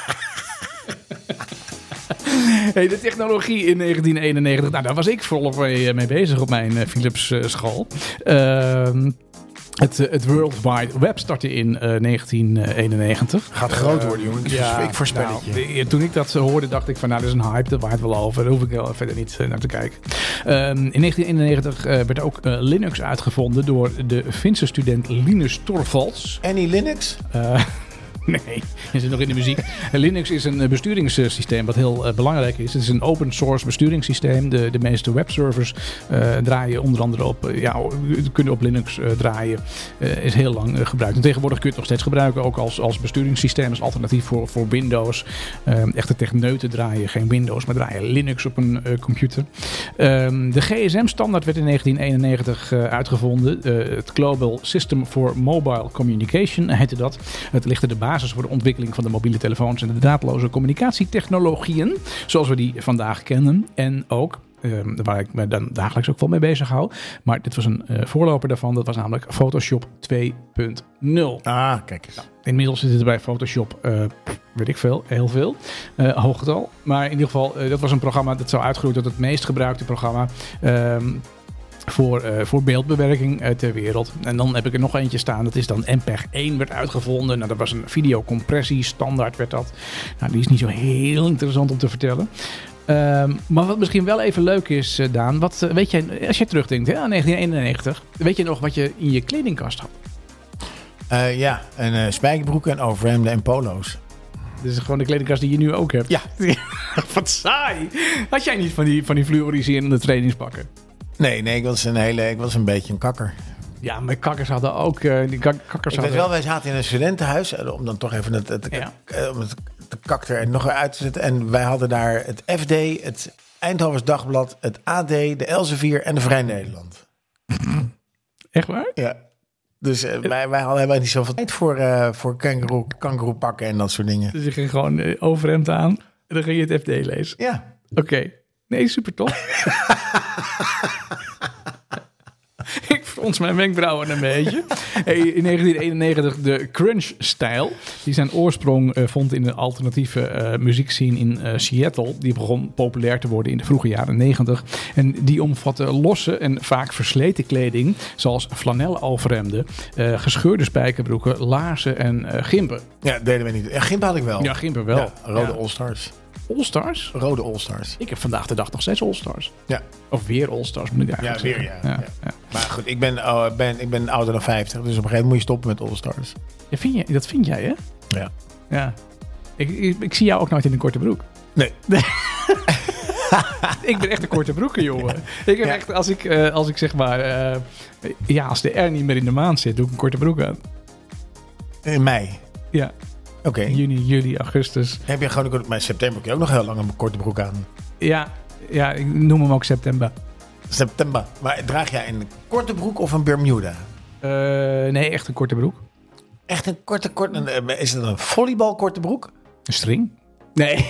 Hey, de technologie in negentien eenennegentig, nou, daar was ik volop mee, mee bezig op mijn uh, Philips uh, school. Uh, het, uh, het World Wide Web startte in uh, negentien eenennegentig. Gaat groot worden, jongen. Ik, Ja, ik voorspel nou, het je. de- toen ik dat hoorde, dacht ik van, nou, dat is een hype, dat waait wel over. Daar hoef ik wel verder niet uh, naar te kijken. Um, in negentien eenennegentig uh, werd ook uh, Linux uitgevonden door de Finse student Linus Torvalds. Annie Linux? Uh, nee, je zit nog in de muziek. Linux is een uh, besturingssysteem wat heel uh, belangrijk is. Het is een open source besturingssysteem. De, de meeste webservers uh, draaien onder andere op, uh, ja, kunnen op Linux uh, draaien. Uh, is heel lang uh, gebruikt. En tegenwoordig kun je het nog steeds gebruiken, ook als, als besturingssysteem, als alternatief voor, voor Windows. Uh, echte techneuten draaien geen Windows, maar draaien Linux op een uh, computer. Um, de G S M-standaard werd in negentien eenennegentig uh, uitgevonden. Uh, het Global System for Mobile Communication heette dat. Het lichtte de basis voor de ontwikkeling van de mobiele telefoons en de draadloze communicatietechnologieën, zoals we die vandaag kennen. En ook, um, waar ik me dan dagelijks ook wel mee bezig hou, maar dit was een uh, voorloper daarvan, dat was namelijk Photoshop twee punt nul. Ah, kijk. Inmiddels zit het bij Photoshop, uh, weet ik veel, heel veel, uh, hoog getal. Maar in ieder geval, uh, dat was een programma dat zou uitgroeien tot het meest gebruikte programma. Um, voor, uh, voor beeldbewerking uh, ter wereld. En dan heb ik er nog eentje staan. Dat is dan M P E G één werd uitgevonden. Nou, dat was een videocompressie. Standaard werd dat. Nou, die is niet zo heel interessant om te vertellen. Um, maar wat misschien wel even leuk is, uh, Daan. Wat, uh, weet jij, als je terugdenkt hè, aan negentien eenennegentig. Weet je nog wat je in je kledingkast had? Uh, ja, een uh, spijkerbroeken en overhemden en polo's. Dit is gewoon de kledingkast die je nu ook hebt. Ja. Wat saai. Had jij niet van die, van die fluoriserende trainingspakken? Nee, nee, ik was een hele, ik was een beetje een kakker. Ja, mijn kakkers hadden ook... Uh, die kak- kakkers ik hadden... weet wel, wij zaten in een studentenhuis. Om dan toch even het, het, Ja. het, om het de kak er nog uit te zetten. En wij hadden daar het F D, het Eindhovens Dagblad, het A D, de Elsevier en de Vrij Nederland. Echt waar? Ja. Dus uh, wij, wij hadden helemaal niet zoveel tijd voor, uh, voor kangaroo, kangaroo pakken en dat soort dingen. Dus je ging gewoon uh, overhemd aan en dan ging je het F D lezen. Ja. Oké. Okay. Nee, super tof. Ik frons mijn wenkbrauwen een beetje. Hey, in negentien eenennegentig de crunch-stijl. Die zijn oorsprong uh, vond in de alternatieve uh, muziekscene in uh, Seattle. Die begon populair te worden in de vroege jaren negentig. En die omvatte losse en vaak versleten kleding. Zoals flanellen overhemden, uh, gescheurde spijkerbroeken, laarzen en uh, gimpen. Ja, deden we niet. Ja, gimpen had ik wel. Ja, gimpen wel. Ja, rode Ja. All-Stars. All-Stars? Rode All-Stars. Ik heb vandaag de dag nog steeds All-Stars. Ja. Of weer All-Stars moet ik Ja, eigenlijk weer, zeggen. ja. Ja, ja. ja. Maar goed, ik ben, oh, ben, ik ben ouder dan vijftig. Dus op een gegeven moment moet je stoppen met All-Stars. Ja, vind je, dat vind jij, hè? Ja. Ja. Ik, ik, ik zie jou ook nooit in een korte broek. Nee. Ik ben echt een korte broeken, jongen. Ik heb Ja. echt, als ik, uh, als ik zeg maar... Uh, ja, als de R niet meer in de maand zit, doe ik een korte broek aan. In mei. Ja. Oké. Okay. Juni, juli, augustus. Heb je gewoon een korte... Maar in september kun je ook nog heel lang een korte broek aan. Ja, ja, ik noem hem ook september. September. Maar draag jij een korte broek of een Bermuda? Uh, nee, echt een korte broek. Echt een korte, korte... Is het een volleybal korte broek? Een string? Nee.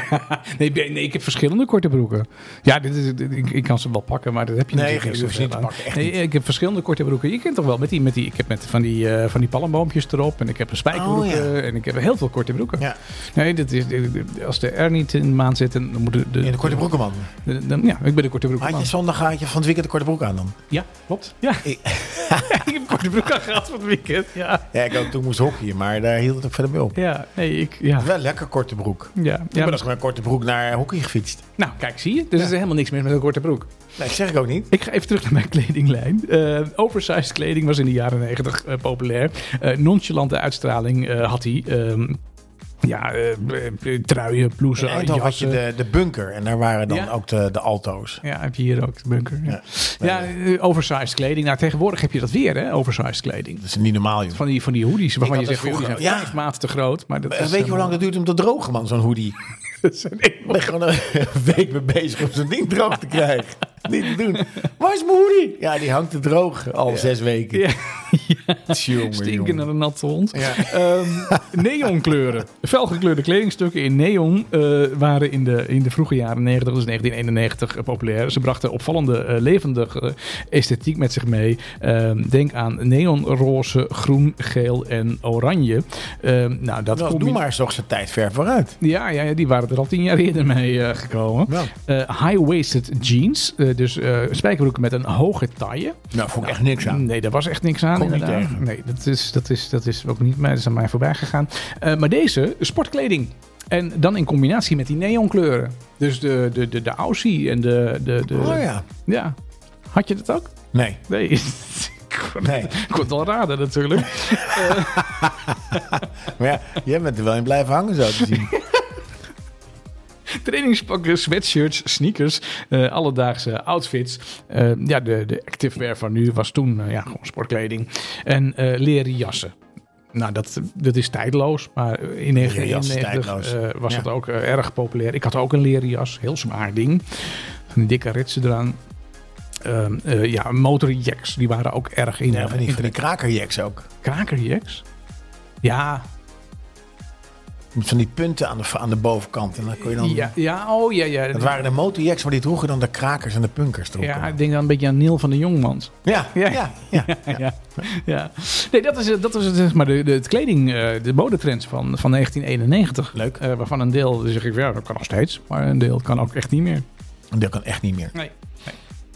nee, nee, ik heb verschillende korte broeken. Ja, dit is, dit, ik, ik kan ze wel pakken, maar dat heb je nee, natuurlijk niet. Nee, je hoeft ze niet te pakken. Echt nee, niet. Ik heb verschillende korte broeken. Je kent toch wel met die, met die ik heb met van die, uh, van die palmboompjes erop en ik heb een spijkerbroeken oh, ja. en ik heb heel veel korte broeken. Ja. Nee, dit is, als de R niet in de maand zit, dan moet de, de, in de korte broekenman. De, dan, ja, ik ben de korte broekenman. Had je zondag had je van het weekend een korte broek aan dan? Ja, klopt. Ja. Ik, ja, ik heb een korte broek aan gehad van het weekend. Ja, ja ik ook toen moest hockeyen, maar daar hield het ook verder mee op. Ja, nee, ik... Ja. Wel lekker korte broek. Ja. Ik ja, ben dus gewoon een korte broek naar hockey gefietst. Nou, kijk, zie je? Dus ja. er is helemaal niks meer met een korte broek. Nee, zeg ik ook niet. Ik ga even terug naar mijn kledinglijn. Uh, oversized kleding was in de jaren negentig uh, populair. Uh, nonchalante uitstraling uh, had hij. Um, ja, uh, truien, blouses, jassen. had je de, de bunker en daar waren dan ja. ook de, de alto's. Ja, heb je hier ook de bunker. Ja, ja. ja uh, oversized kleding. Nou, tegenwoordig heb je dat weer, hè? Oversized kleding. Dat is niet normaal, joh. Van die, van die hoodies waarvan je zegt, vroeger, die zijn ja. vijf maten te groot. Maar dat weet is, je uh, hoe lang dat duurt om te drogen, man, zo'n hoodie? Ik ben gewoon een week mee bezig om zo'n ding droog te krijgen. Niet te doen. Waar is mijn hoodie? Ja, die hangt te droog al ja. zes weken. Ja. Ja. Jongen, Stinken naar een natte hond. Ja. Um, neonkleuren. Felgekleurde kledingstukken in neon uh, waren in de, in de vroege jaren negentig, dus negentien eenennegentig, uh, populair. Ze brachten opvallende, uh, levendige esthetiek met zich mee. Um, denk aan neonroze, groen, geel en oranje. Um, nou, dat nou, doe maar eens nog zijn tijd ver vooruit. Ja, ja, ja, die waren er al tien jaar eerder mee uh, gekomen. Ja. Uh, high-waisted jeans. Uh, dus uh, spijkerbroeken met een hoge taille. Nou, vond ik nou, echt niks aan. Nee, daar was echt niks aan. Kom niet tegen. Nee, dat is, dat, is, dat is ook niet mij. Dat is aan mij voorbij gegaan. Uh, maar deze, sportkleding. En dan in combinatie met die neonkleuren. Dus de, de, de, de Aussie en de, de, de... Oh ja. Ja. Had je dat ook? Nee. Nee. Nee. Ik kon het wel raden natuurlijk. uh. Maar ja, jij bent er wel in blijven hangen zo te zien. Trainingspakken, sweatshirts, sneakers, uh, alledaagse outfits. Uh, ja, de, de activewear van nu was toen uh, ja, gewoon sportkleding. En uh, leren jassen. Nou, dat, dat is tijdloos. Maar in negentien eenennegentig uh, was ja. dat ook uh, erg populair. Ik had ook een leren jas. Heel zwaar ding. Van die dikke ritsen eraan. Uh, uh, ja, motorjacks. Die waren ook erg in. Ja, van die, in van die krakerjacks ook. Krakerjacks? Ja. Met van die punten aan de, aan de bovenkant. En dan kon je dan... Ja, ja, oh ja, ja. Dat waren de motorjacks, maar die droegen dan de krakers en de punkers erop. Ja, ik denk dan een beetje aan Neil van de Jongmans. Ja, ja, ja. ja, ja, ja. ja, ja. Nee, dat is, dat is zeg maar de, de het kleding, de modetrends van, van negentien eenennegentig. Leuk. Uh, waarvan een deel, zeg ik, ja, dat kan nog steeds. Maar een deel kan ook echt niet meer. Een deel kan echt niet meer. Nee. nee.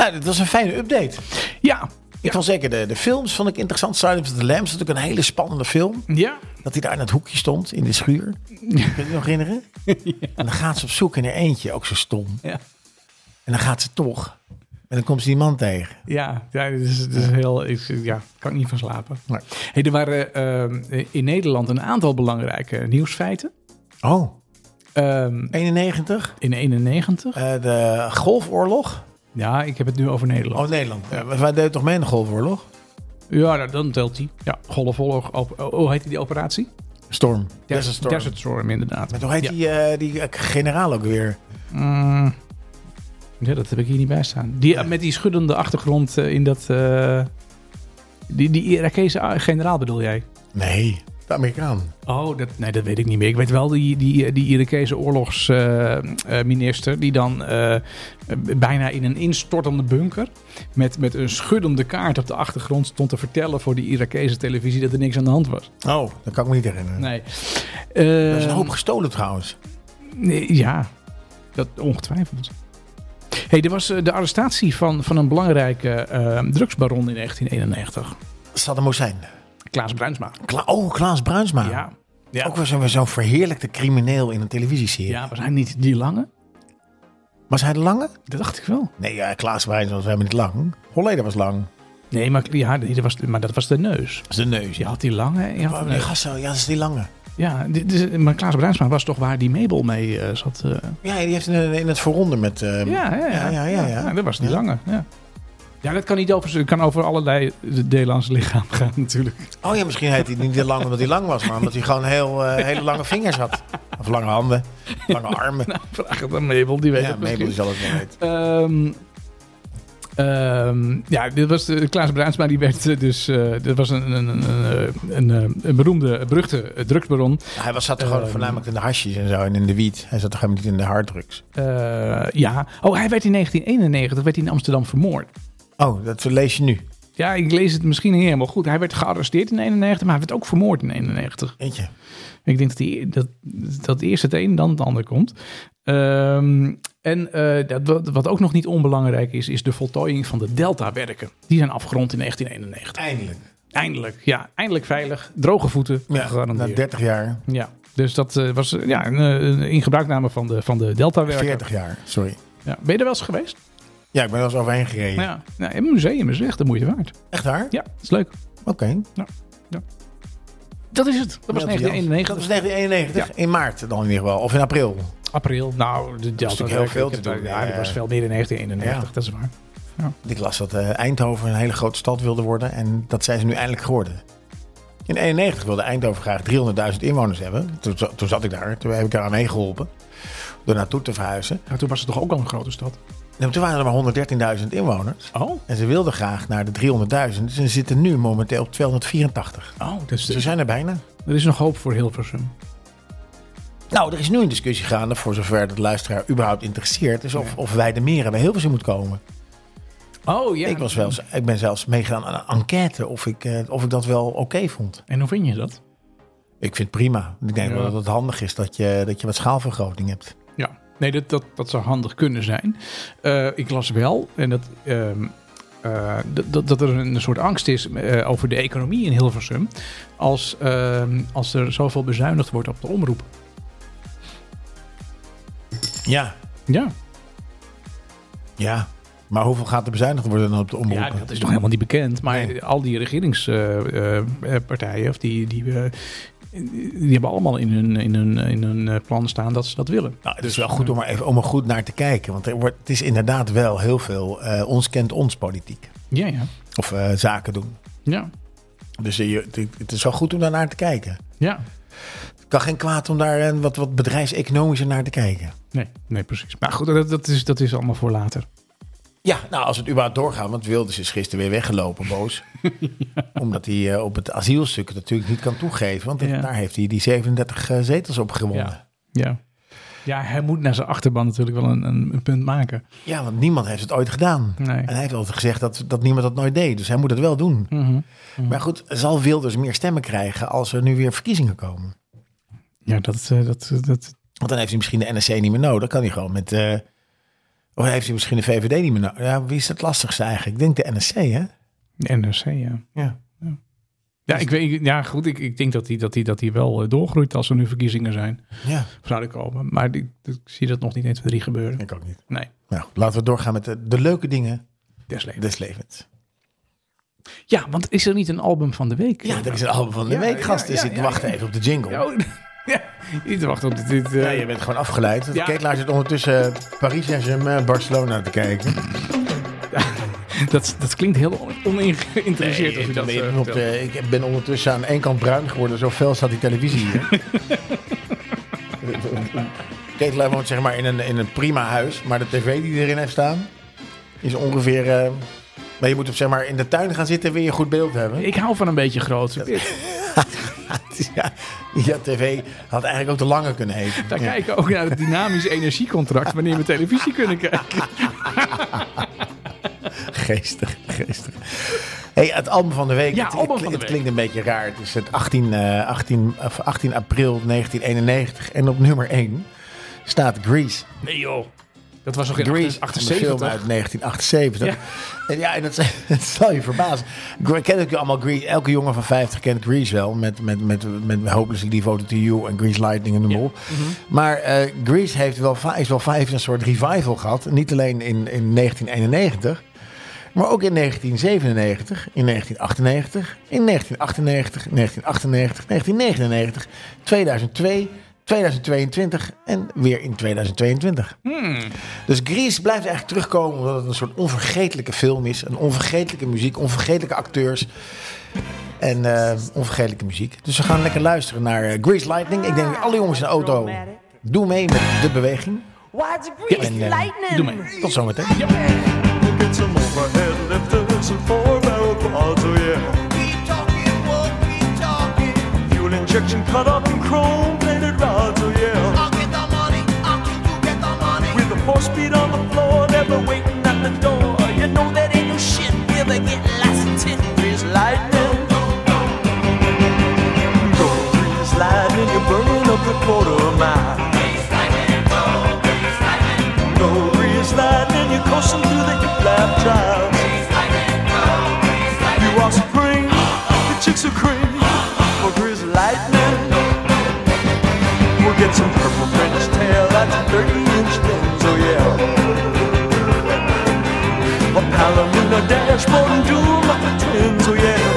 Nou, dat was een fijne update. Ja. Ik vond zeker de, de films vond ik interessant. Silence of the Lambs is natuurlijk een hele spannende film. Ja. Dat hij daar in het hoekje stond, in de schuur. Kun je het nog herinneren? Ja. En dan gaat ze op zoek in haar eentje, ook zo stom. Ja. En dan gaat ze toch. En dan komt ze die man tegen. Ja, ja dat is, dat is heel... Ik, ja, kan ik niet van slapen. Nee. Hey, er waren uh, in Nederland een aantal belangrijke nieuwsfeiten. Oh, Um, eenennegentig. in eenennegentig. Uh, de Golfoorlog. Ja, ik heb het nu over Nederland. Oh, Nederland. Ja, wij deden toch mee in de Golfoorlog? Ja, nou, dan telt die. Ja, Golfoorlog. Op, oh, hoe heet die, die operatie? Storm. Desert Storm. Desert Storm, inderdaad. Maar hoe heet ja. die, uh, die uh, generaal ook weer? Mm, ja, dat heb ik hier niet bij staan. Die, met die schuddende achtergrond uh, in dat... Uh, die, die Irakese generaal bedoel jij? Nee, de Amerikaan. Oh, dat, nee, dat weet ik niet meer. Ik weet wel die, die, die Irakese oorlogsminister... Uh, uh, die dan uh, bijna in een instortende bunker... Met, met een schuddende kaart op de achtergrond... stond te vertellen voor die Irakese televisie... dat er niks aan de hand was. Oh, dat kan ik me niet herinneren. Nee. Uh, dat is een Uh, hoop gestolen trouwens. nee, ja, dat ongetwijfeld. Hey, er was uh, de arrestatie van, van een belangrijke uh, drugsbaron in negentien eenennegentig. Saddam Hussein. Klaas Bruinsma. Kla- oh, Klaas Bruinsma. Ja. Ja. Ook weer zo'n zo verheerlijkte crimineel in een televisieserie. Ja, was hij niet die lange? Was hij de lange? Dat dacht ik wel. Nee, ja, Klaas Bruinsma was helemaal niet lang. Holleder was lang. Nee, maar, ja, nee, dat, was, maar dat was de neus. Dat is de neus, Je ja. had die lange. Je had Oh, de die neus. gast zo, ja, dat is die lange. Ja, dit is, maar Klaas Bruinsma was toch waar die Mabel mee uh, zat? Uh... Ja, die heeft in, in het voorronde met... Uh, Ja, ja, ja. ja, ja, ja, ja. Ja, dat was die Ja. lange. Ja. Ja, dat kan niet over, kan over allerlei delen aan zijn lichaam gaan natuurlijk. Oh ja, misschien heet hij niet de lang omdat hij lang was, maar omdat hij gewoon heel, uh, hele lange vingers had. Of lange handen, lange armen. Nou, vraag het aan Mabel, die weet Ja, het Mabel misschien. die zal het wel weten. Um, um, ja, dit was de, Klaas Bruinsma, die werd uh, dus... Uh, dit was een, een, een, een, een, een beroemde, beruchte drugsbaron. Hij was, zat toch gewoon Um, voornamelijk in de hasjes en zo en in de wiet. Hij zat toch helemaal niet in de harddrugs. Uh, ja. Oh, hij werd in negentien eenennegentig werd hij in Amsterdam vermoord. Oh, dat lees je nu. Ja, ik lees het misschien niet helemaal goed. Hij werd gearresteerd in eenennegentig, maar hij werd ook vermoord in eenennegentig. Eentje. Ik denk dat, die, dat, dat eerst het een dan het ander komt. Um, en uh, dat, wat, wat ook nog niet onbelangrijk is, is de voltooiing van de Delta-werken. Die zijn afgerond in negentien eenennegentig. Eindelijk. Eindelijk, ja. Eindelijk veilig. Droge voeten. Ja, na gegarandeerd. dertig jaar. Ja, dus dat uh, was uh, ja, een, een ingebruikname van de, van de Delta-werken. veertig jaar, sorry. Ja. Ben je er wel eens geweest? Ja, ik ben er wel eens overheen gereden. Ja. Ja, in een museum is echt de moeite waard. Echt waar? Ja, dat is leuk. Oké. Okay. Dat is het. Dat was negentien eenennegentig. Dat was negentien eenennegentig. In maart dan in ieder geval. Of in april. April. Nou, de Delta natuurlijk heel veel te doen. Ja, dat Ja. was veel meer in negentien eenennegentig. Ja. Dat is waar. Ik las dat uh, Eindhoven een hele grote stad wilde worden. En dat zijn ze nu eindelijk geworden. In eenennegentig wilde Eindhoven graag driehonderdduizend inwoners hebben. Toen, toen zat ik daar. Toen heb ik daar aan meegeholpen. Door naartoe te verhuizen. Ja, toen was het toch ook al een grote stad? En toen waren er maar honderddertienduizend inwoners. Oh. En ze wilden graag naar de driehonderdduizend. Dus ze zitten nu momenteel op tweehonderdvierentachtig. Oh, dus Dus we zijn er bijna. er is nog hoop voor Hilversum. Nou, er is nu een discussie gaande, voor zover de luisteraar überhaupt interesseert, is of, of wij de meren bij Hilversum moet komen. Oh, ja. Ik, was wel, ik ben zelfs meegegaan aan een enquête of ik, uh, of ik dat wel oké okay vond. En hoe vind je dat? Ik vind het prima. Ik denk Ja. wel dat het handig is dat je, dat je wat schaalvergroting hebt. Ja. Nee, dat, dat, dat zou handig kunnen zijn. Uh, ik las wel, en dat, uh, uh, dat, dat er een soort angst is uh, over de economie in Hilversum. Als, uh, als er zoveel bezuinigd wordt op de omroep. Ja, Ja. ja. Maar hoeveel gaat er bezuinigd worden dan op de omroepen? Ja, dat is nog helemaal niet bekend. Maar Nee. al die regeringspartijen, uh, uh, of die, die, uh, die hebben allemaal in hun, in, hun, in hun plan staan dat ze dat willen. Nou, het is wel goed om er even om er goed naar te kijken. Want er wordt, het is inderdaad wel heel veel uh, ons kent ons politiek. Ja, ja. Of uh, zaken doen. Ja. Dus uh, je, het is wel goed om daar naar te kijken. Ja. Het kan geen kwaad om daar uh, wat, wat bedrijfseconomischer naar te kijken. Nee, nee, precies. Maar goed, dat, dat, is, dat is allemaal voor later. Ja, nou als het überhaupt doorgaat. Want Wilders is gisteren weer weggelopen, boos. Ja. Omdat hij uh, op het asielstuk natuurlijk niet kan toegeven. Want Ja. daar heeft hij die zevenendertig uh, zetels op gewonnen. Ja. Ja. Ja, hij moet naar zijn achterban natuurlijk wel een, een, een punt maken. Ja, want niemand heeft het ooit gedaan. Nee. En hij heeft altijd gezegd dat, dat niemand dat nooit deed. Dus hij moet het wel doen. Mm-hmm. Mm-hmm. Maar goed, zal Wilders meer stemmen krijgen als er nu weer verkiezingen komen? Ja, dat, uh, dat, dat... Want dan heeft hij misschien de N S C niet meer nodig. Dan kan hij gewoon met uh, Of heeft hij misschien de V V D niet meer nodig? Ja, wie is het lastigste eigenlijk? Ik denk de N S C, hè? De N R C, ja. Ja. Ja, ik weet, ja goed, ik, ik denk dat hij dat die, dat die wel uh, doorgroeit als er nu verkiezingen zijn. Ja. Zou ik komen. Maar die, ik zie dat nog niet één, twee, drie gebeuren. Ik ook niet. Nee. Nou, laten we doorgaan met de, de leuke dingen Des levens. des levens. Ja, want is er niet een album van de week? Ja, dat is een album van de Ja, week, ja, gasten. ja, Dus ik ja, wacht ja. even op de jingle. Ja, oh, ja, niet te wachten op dit. dit uh, Ja, je bent gewoon afgeleid. De Ja. ketelaar zit ondertussen Paris Saint-Germain, Barcelona te kijken. dat, dat klinkt heel ongeïnteresseerd als je dat Nee, uh, ik, ben op vertelt. de- ik ben ondertussen aan één kant bruin geworden. Zo fel staat die televisie hier. Ketelaar woont zeg maar in een, in een prima huis. Maar de tv die erin heeft staan is ongeveer... Uh, maar je moet op, zeg maar, in de tuin gaan zitten en weer je goed beeld hebben. Ik hou van een beetje groot. Ja, ja, tv had eigenlijk ook te langer kunnen heten. Daar Ja. kijken we ook naar het dynamisch energiecontract wanneer we televisie kunnen kijken. Geestig, geestig. Hey, het album van de week. Ja, het, album het, van de het week. klinkt een beetje raar. Het is het achttien, uh, achttien, of achttien april negentien eenennegentig. En op nummer één staat Grease. Nee joh. Dat was nog in Grease, achtenzeventig. een film uit negentien achtenzeventig. Ja. En ja, en dat, dat zal je verbazen. Ken ik allemaal Grease. Elke jongen van vijftig kent Grease wel. Met, met, met, met Hopelessly Devoted to You en Grease Lightning en noem maar op. Maar uh, Grease heeft wel, is wel heeft een soort revival gehad. Niet alleen in, in negentien eenennegentig. Maar ook in negentien zevenennegentig, in negentien achtennegentig, in negentien achtennegentig, negentien achtennegentig, negentien negenennegentig, tweeduizend twee, tweeduizend tweeëntwintig en weer in tweeduizend tweeëntwintig. Hmm. Dus Grease blijft eigenlijk terugkomen omdat het een soort onvergetelijke film is. Een onvergetelijke muziek, onvergetelijke acteurs en uh, onvergetelijke muziek. Dus we gaan lekker luisteren naar uh, Grease Lightning. Ik denk dat alle jongens in de auto doen mee met de beweging. Ja, En uh, doe mee. tot zometeen. Get some overhead lifters and four barrel quads, oh yeah. Keep talking, whoa, keep talking. Fuel injection cut up in chrome plated rods, oh yeah. I'll get the money, I'll keep you get the money. With the four speed on the floor, never waiting at the door. You know that ain't no shit, never get lost in Grease lightning. Go grease lightning, you're burning up the quarter mile. Go grease lightning, you're coasting through the hip lap trials. You are spring, the chicks are cream for grease lightning. We'll get some purple French tail, that's thirty inch things, oh yeah. A Palomino dashboard and doom up the twins, oh yeah.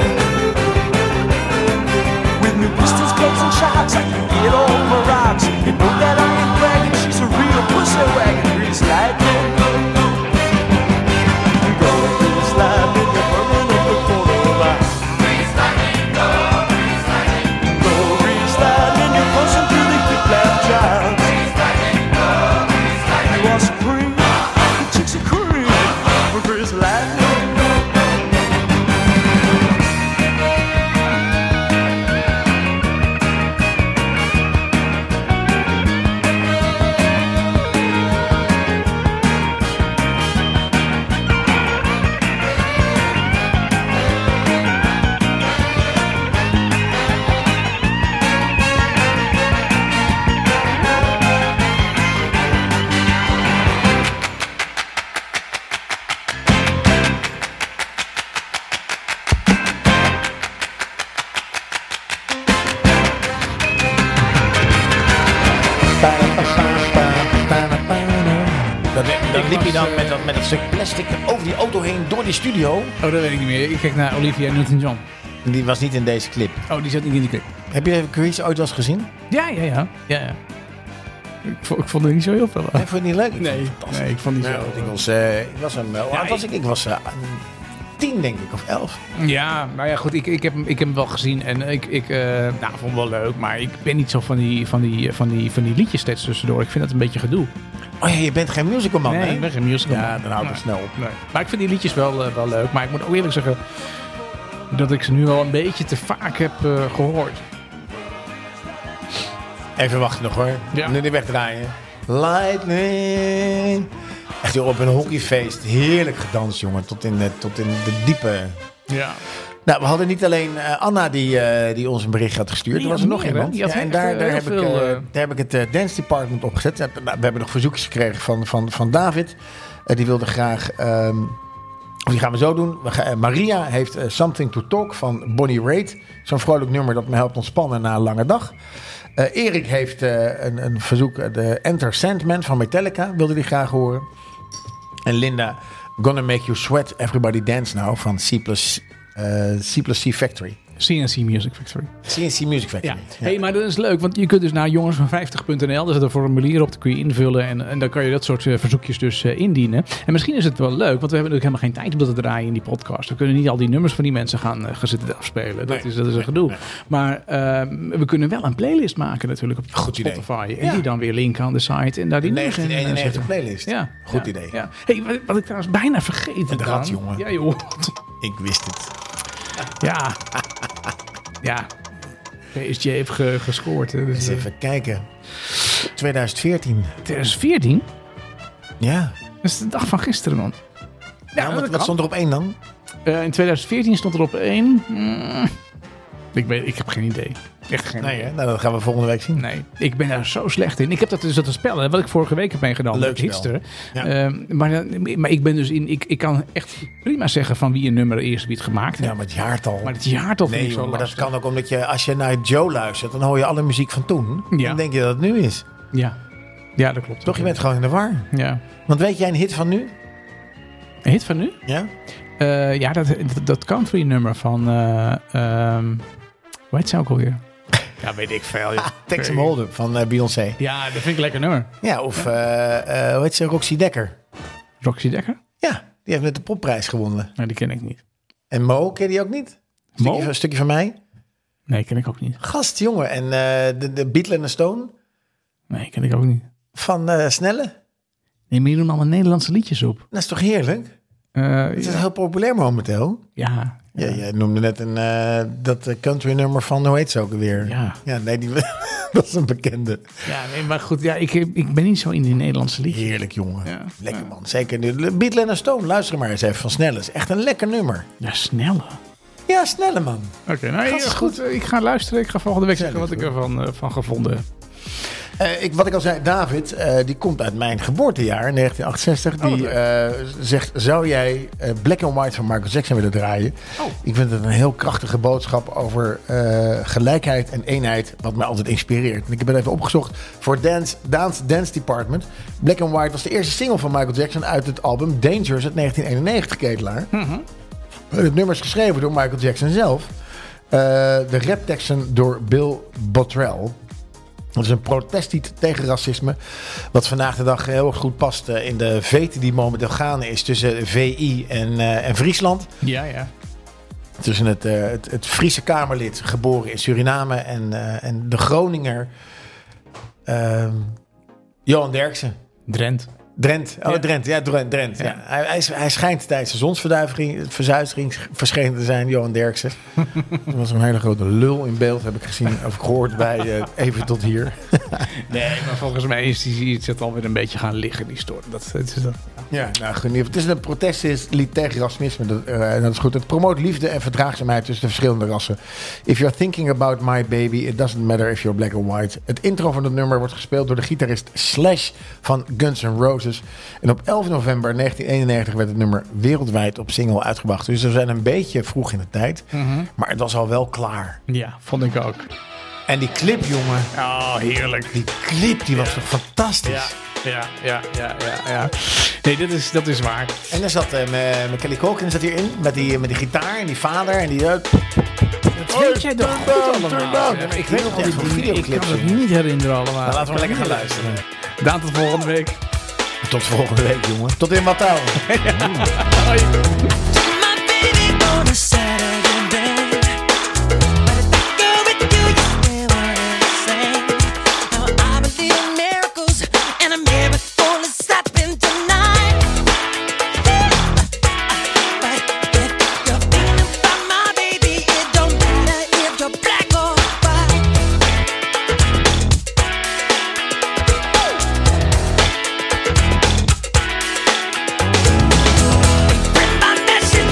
With new pistons, plates and shocks, I can get all my rocks. You know that I ain't bragging, she's a real pussy wagon. Grease lightning. Go grease lightning, you're burning up the quarter mile. Go grease lightning, you're pushing through the hip lap drive. You are supreme, the chicks are cream for grease lightning. Dat, dat liep je dan met dat, met dat stuk plastic over die auto heen door die studio. Oh, dat weet ik niet meer. Ik kijk naar Olivia Newton-John. Die was niet in deze clip. Oh, die zat niet in die clip. Heb je Grease ooit wel eens gezien? Ja, ja, ja. ja, ja. Ik, vond, ik vond er niet zo heel veel aan. Nee, vond je het niet leuk? Ik Nee, vond het fantastisch. nee, ik vond die Nou, zo. ik was, uh, ik was hem wel. Ja, Wat was ik? Ik was uh, tien, denk ik, of elf. Ja, maar ja, goed. Ik, ik, heb, hem- ik heb hem wel gezien en ik, ik uh, nou, vond hem wel leuk. Maar ik ben niet zo van die, van die, van die, van die liedjes steeds tussendoor. Ik vind dat een beetje gedoe. Oh ja, je bent geen musicalman, nee, hè? ik ben geen musical. Ja, dan houdt het Nee. snel op. Nee. Maar ik vind die liedjes wel, uh, wel leuk. Maar ik moet ook eerlijk zeggen dat ik ze nu wel een beetje te vaak heb uh, gehoord. Even wachten nog, hoor. Ja. Nu die wegdraaien. Lightning. Echt, joh, op een hockeyfeest. Heerlijk gedanst, jongen. Tot in de, tot in de diepe... Ja. Nou, we hadden niet alleen uh, Anna die, uh, die ons een bericht had gestuurd. Nee, er was er nog meer, iemand. hè? Ja, en daar, daar, heb veel, ik, uh, uh... daar heb ik het uh, Dance Department opgezet. Ja, nou, we hebben nog verzoekjes gekregen van, van, van David. Uh, die wilde graag... Um, die gaan we zo doen. We gaan, uh, Maria heeft uh, Something to Talk van Bonnie Raitt. Zo'n vrolijk nummer dat me helpt ontspannen na een lange dag. Uh, Erik heeft uh, een, een verzoek. Uh, de Enter Sandman van Metallica wilde die graag horen. En Linda... Gonna Make You Sweat, Everybody Dance Now van C plus, uh, C plus C Factory. C N C Music Factory. C N C Music Factory. Ja. Ja. Hey, maar dat is leuk, want je kunt dus naar jongens van vijftig punt n l, daar zit een formulier op, dat kun je invullen en, en dan kan je dat soort uh, verzoekjes dus uh, indienen. En misschien is het wel leuk, want we hebben natuurlijk helemaal geen tijd om dat te draaien in die podcast. We kunnen niet al die nummers van die mensen gaan, uh, gaan zitten afspelen. Dat, nee, is, dat is een gedoe. Nee. Maar uh, we kunnen wel een playlist maken natuurlijk op Goed Spotify. Idee. En ja. die dan weer linken aan de site en daar die nummers in negentien eenennegentig zetten. playlist. Ja. Goed ja. idee. Ja. Hey, wat, wat ik trouwens bijna vergeten de kan. rat, jongen. Ja, joh. Ik wist het. Ja. Ja. P S G heeft ge, gescoord. Hè, dus eens even kijken. twintig veertien. twintig veertien? Ja. Dat is de dag van gisteren, man. Ja, ja, wat, wat stond er op één dan? Uh, in twintig veertien stond er op één. Mm, ik, weet, ik heb geen idee. Echt geen nee, idee. Hè? Nou, dat gaan we volgende week zien. Nee, ik ben daar zo slecht in. Ik heb dat dus dat een spel, hè, wat ik vorige week heb meegenomen. Leuk Hitster. Ja. Uh, maar, maar ik ben dus in. Ik, ik kan echt prima zeggen van wie een nummer is, wie het gemaakt heeft. Ja, maar het jaartal. Maar het jaartal vind nee, ik zo joh, maar lastig. dat kan ook omdat je, als je naar Joe luistert, dan hoor je alle muziek van toen. Ja. Dan denk je dat het nu is. Ja, ja dat klopt. Toch, je bent gewoon in de war. Ja. Want weet jij een hit van nu? Een hit van nu? Ja. Uh, ja, dat, dat country nummer van... Uh, um, hoe heet ze ook alweer? Ja, weet ik veel. Ja. Texas Hold'em van uh, Beyoncé. Ja, dat vind ik een lekker nummer. Ja, of ja. Uh, uh, hoe heet ze? Roxy Dekker. Roxy Dekker? Ja, die heeft net de popprijs gewonnen. Nee, die ken ik niet. En Mo, ken je die ook niet? Een stukje, een stukje van mij? Nee, ken ik ook niet. Gast, jongen. En uh, de, de Beatle en de Stone? Nee, ken ik ook niet. Van uh, Snelle? Nee, maar je doet allemaal Nederlandse liedjes op. Dat is toch heerlijk? Uh, het is ja. heel populair momenteel. Ja. Ja, ja, jij noemde net een, uh, dat country nummer van, hoe heet ze ook weer? Ja. Ja, nee, die, dat is een bekende. Ja, nee, maar goed, ja, ik, ik ben niet zo in die Nederlandse liedjes. Heerlijk, jongen. Ja. Lekker, ja. man. Zeker de Beatle en Stone. Luister maar eens even van Snelle. Is echt een lekker nummer. Ja, Snelle. Ja, Snelle, man. Oké, okay, nou, ja, goed. Ik ga luisteren. Ik ga volgende week zeggen wat ik ervan uh, van gevonden heb. Uh, ik, wat ik al zei, David, uh, die komt uit mijn geboortejaar, negentien achtenzestig. Die oh, uh, zegt, zou jij uh, Black and White van Michael Jackson willen draaien? Oh. Ik vind het een heel krachtige boodschap over uh, gelijkheid en eenheid, wat mij altijd inspireert. En ik heb het even opgezocht voor Dance, Dance, Dance Department. Black and White was de eerste single van Michael Jackson uit het album Dangerous uit negentien eenennegentig, Ketelaar. Mm-hmm. Het nummer is geschreven door Michael Jackson zelf. Uh, de rapteksten door Bill Bottrell. Dat is een protestlied tegen racisme. Wat vandaag de dag heel erg goed past in de vete die momenteel gaande is tussen V I en, uh, en Friesland. Ja, ja. Tussen het, uh, het, het Friese Kamerlid, geboren in Suriname, en, uh, en de Groninger uh, Johan Derksen. Drent. Drent, oh ja. Drent, ja, Drent. Drent ja. Ja. Hij, hij, hij schijnt tijdens de zonsverduistering verschenen te zijn, Johan Derksen. Er was een hele grote lul in beeld, heb ik gezien, of gehoord bij uh, Even tot hier. Nee, maar volgens mij is die het alweer een beetje gaan liggen, die story. Dat, dat is dat. Ja, nou, geniet. Het is een protestlied tegen racisme. Dat, uh, dat is goed. Het promoot liefde en verdraagzaamheid tussen de verschillende rassen. If you're thinking about my baby, it doesn't matter if you're black or white. Het intro van het nummer wordt gespeeld door de gitarist Slash van Guns N' Roses. En op elf november negentien eenennegentig werd het nummer wereldwijd op single uitgebracht. Dus we zijn een beetje vroeg in de tijd. Mm-hmm. Maar het was al wel klaar. Ja, vond ik ook. En die clip, jongen. Oh, heerlijk. Die clip, die was toch fantastisch. Ja. Ja, ja, ja, ja, ja. Nee, dat is, dat is waar. En dan zat uh, Macaulay Culkin zat hierin met die, met die gitaar en die vader en die... Uh, dat weet jij toch goed allemaal. Ja, ik weet nog al die videoclips. Ik kan het niet herinneren allemaal. Nou, laten we lekker gaan luisteren. Daan, tot volgende week. Tot volgende week, jongen. Tot in Matouw. Hoi. Message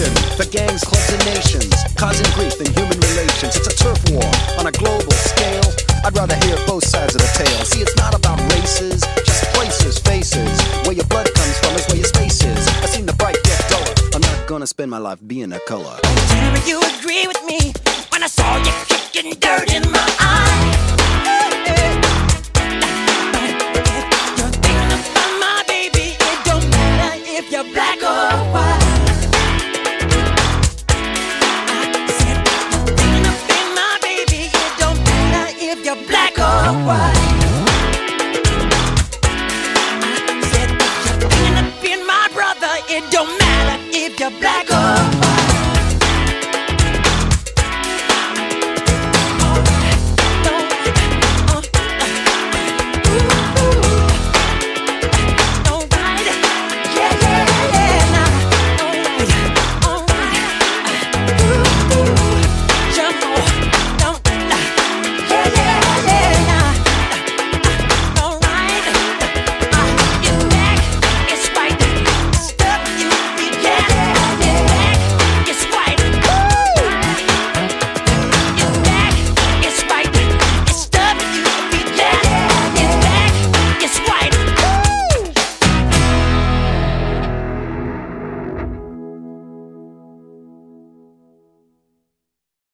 for gangs, clubs, and nations, causing grief in human relations. It's a turf war on a global scale. I'd rather hear both sides of the tale. See, it's not about races, just places, faces. Where your blood comes from is where your space is. I seen the bright get duller. I'm not gonna spend my life being a color. Tell me you agree with me when I saw you kicking dirt in my eye. You're thinking about my baby. It don't matter if you're black or white. I said you're thinking about my baby. It don't matter if you're black or white. I said you're thinking about my brother. It don't matter if you're black or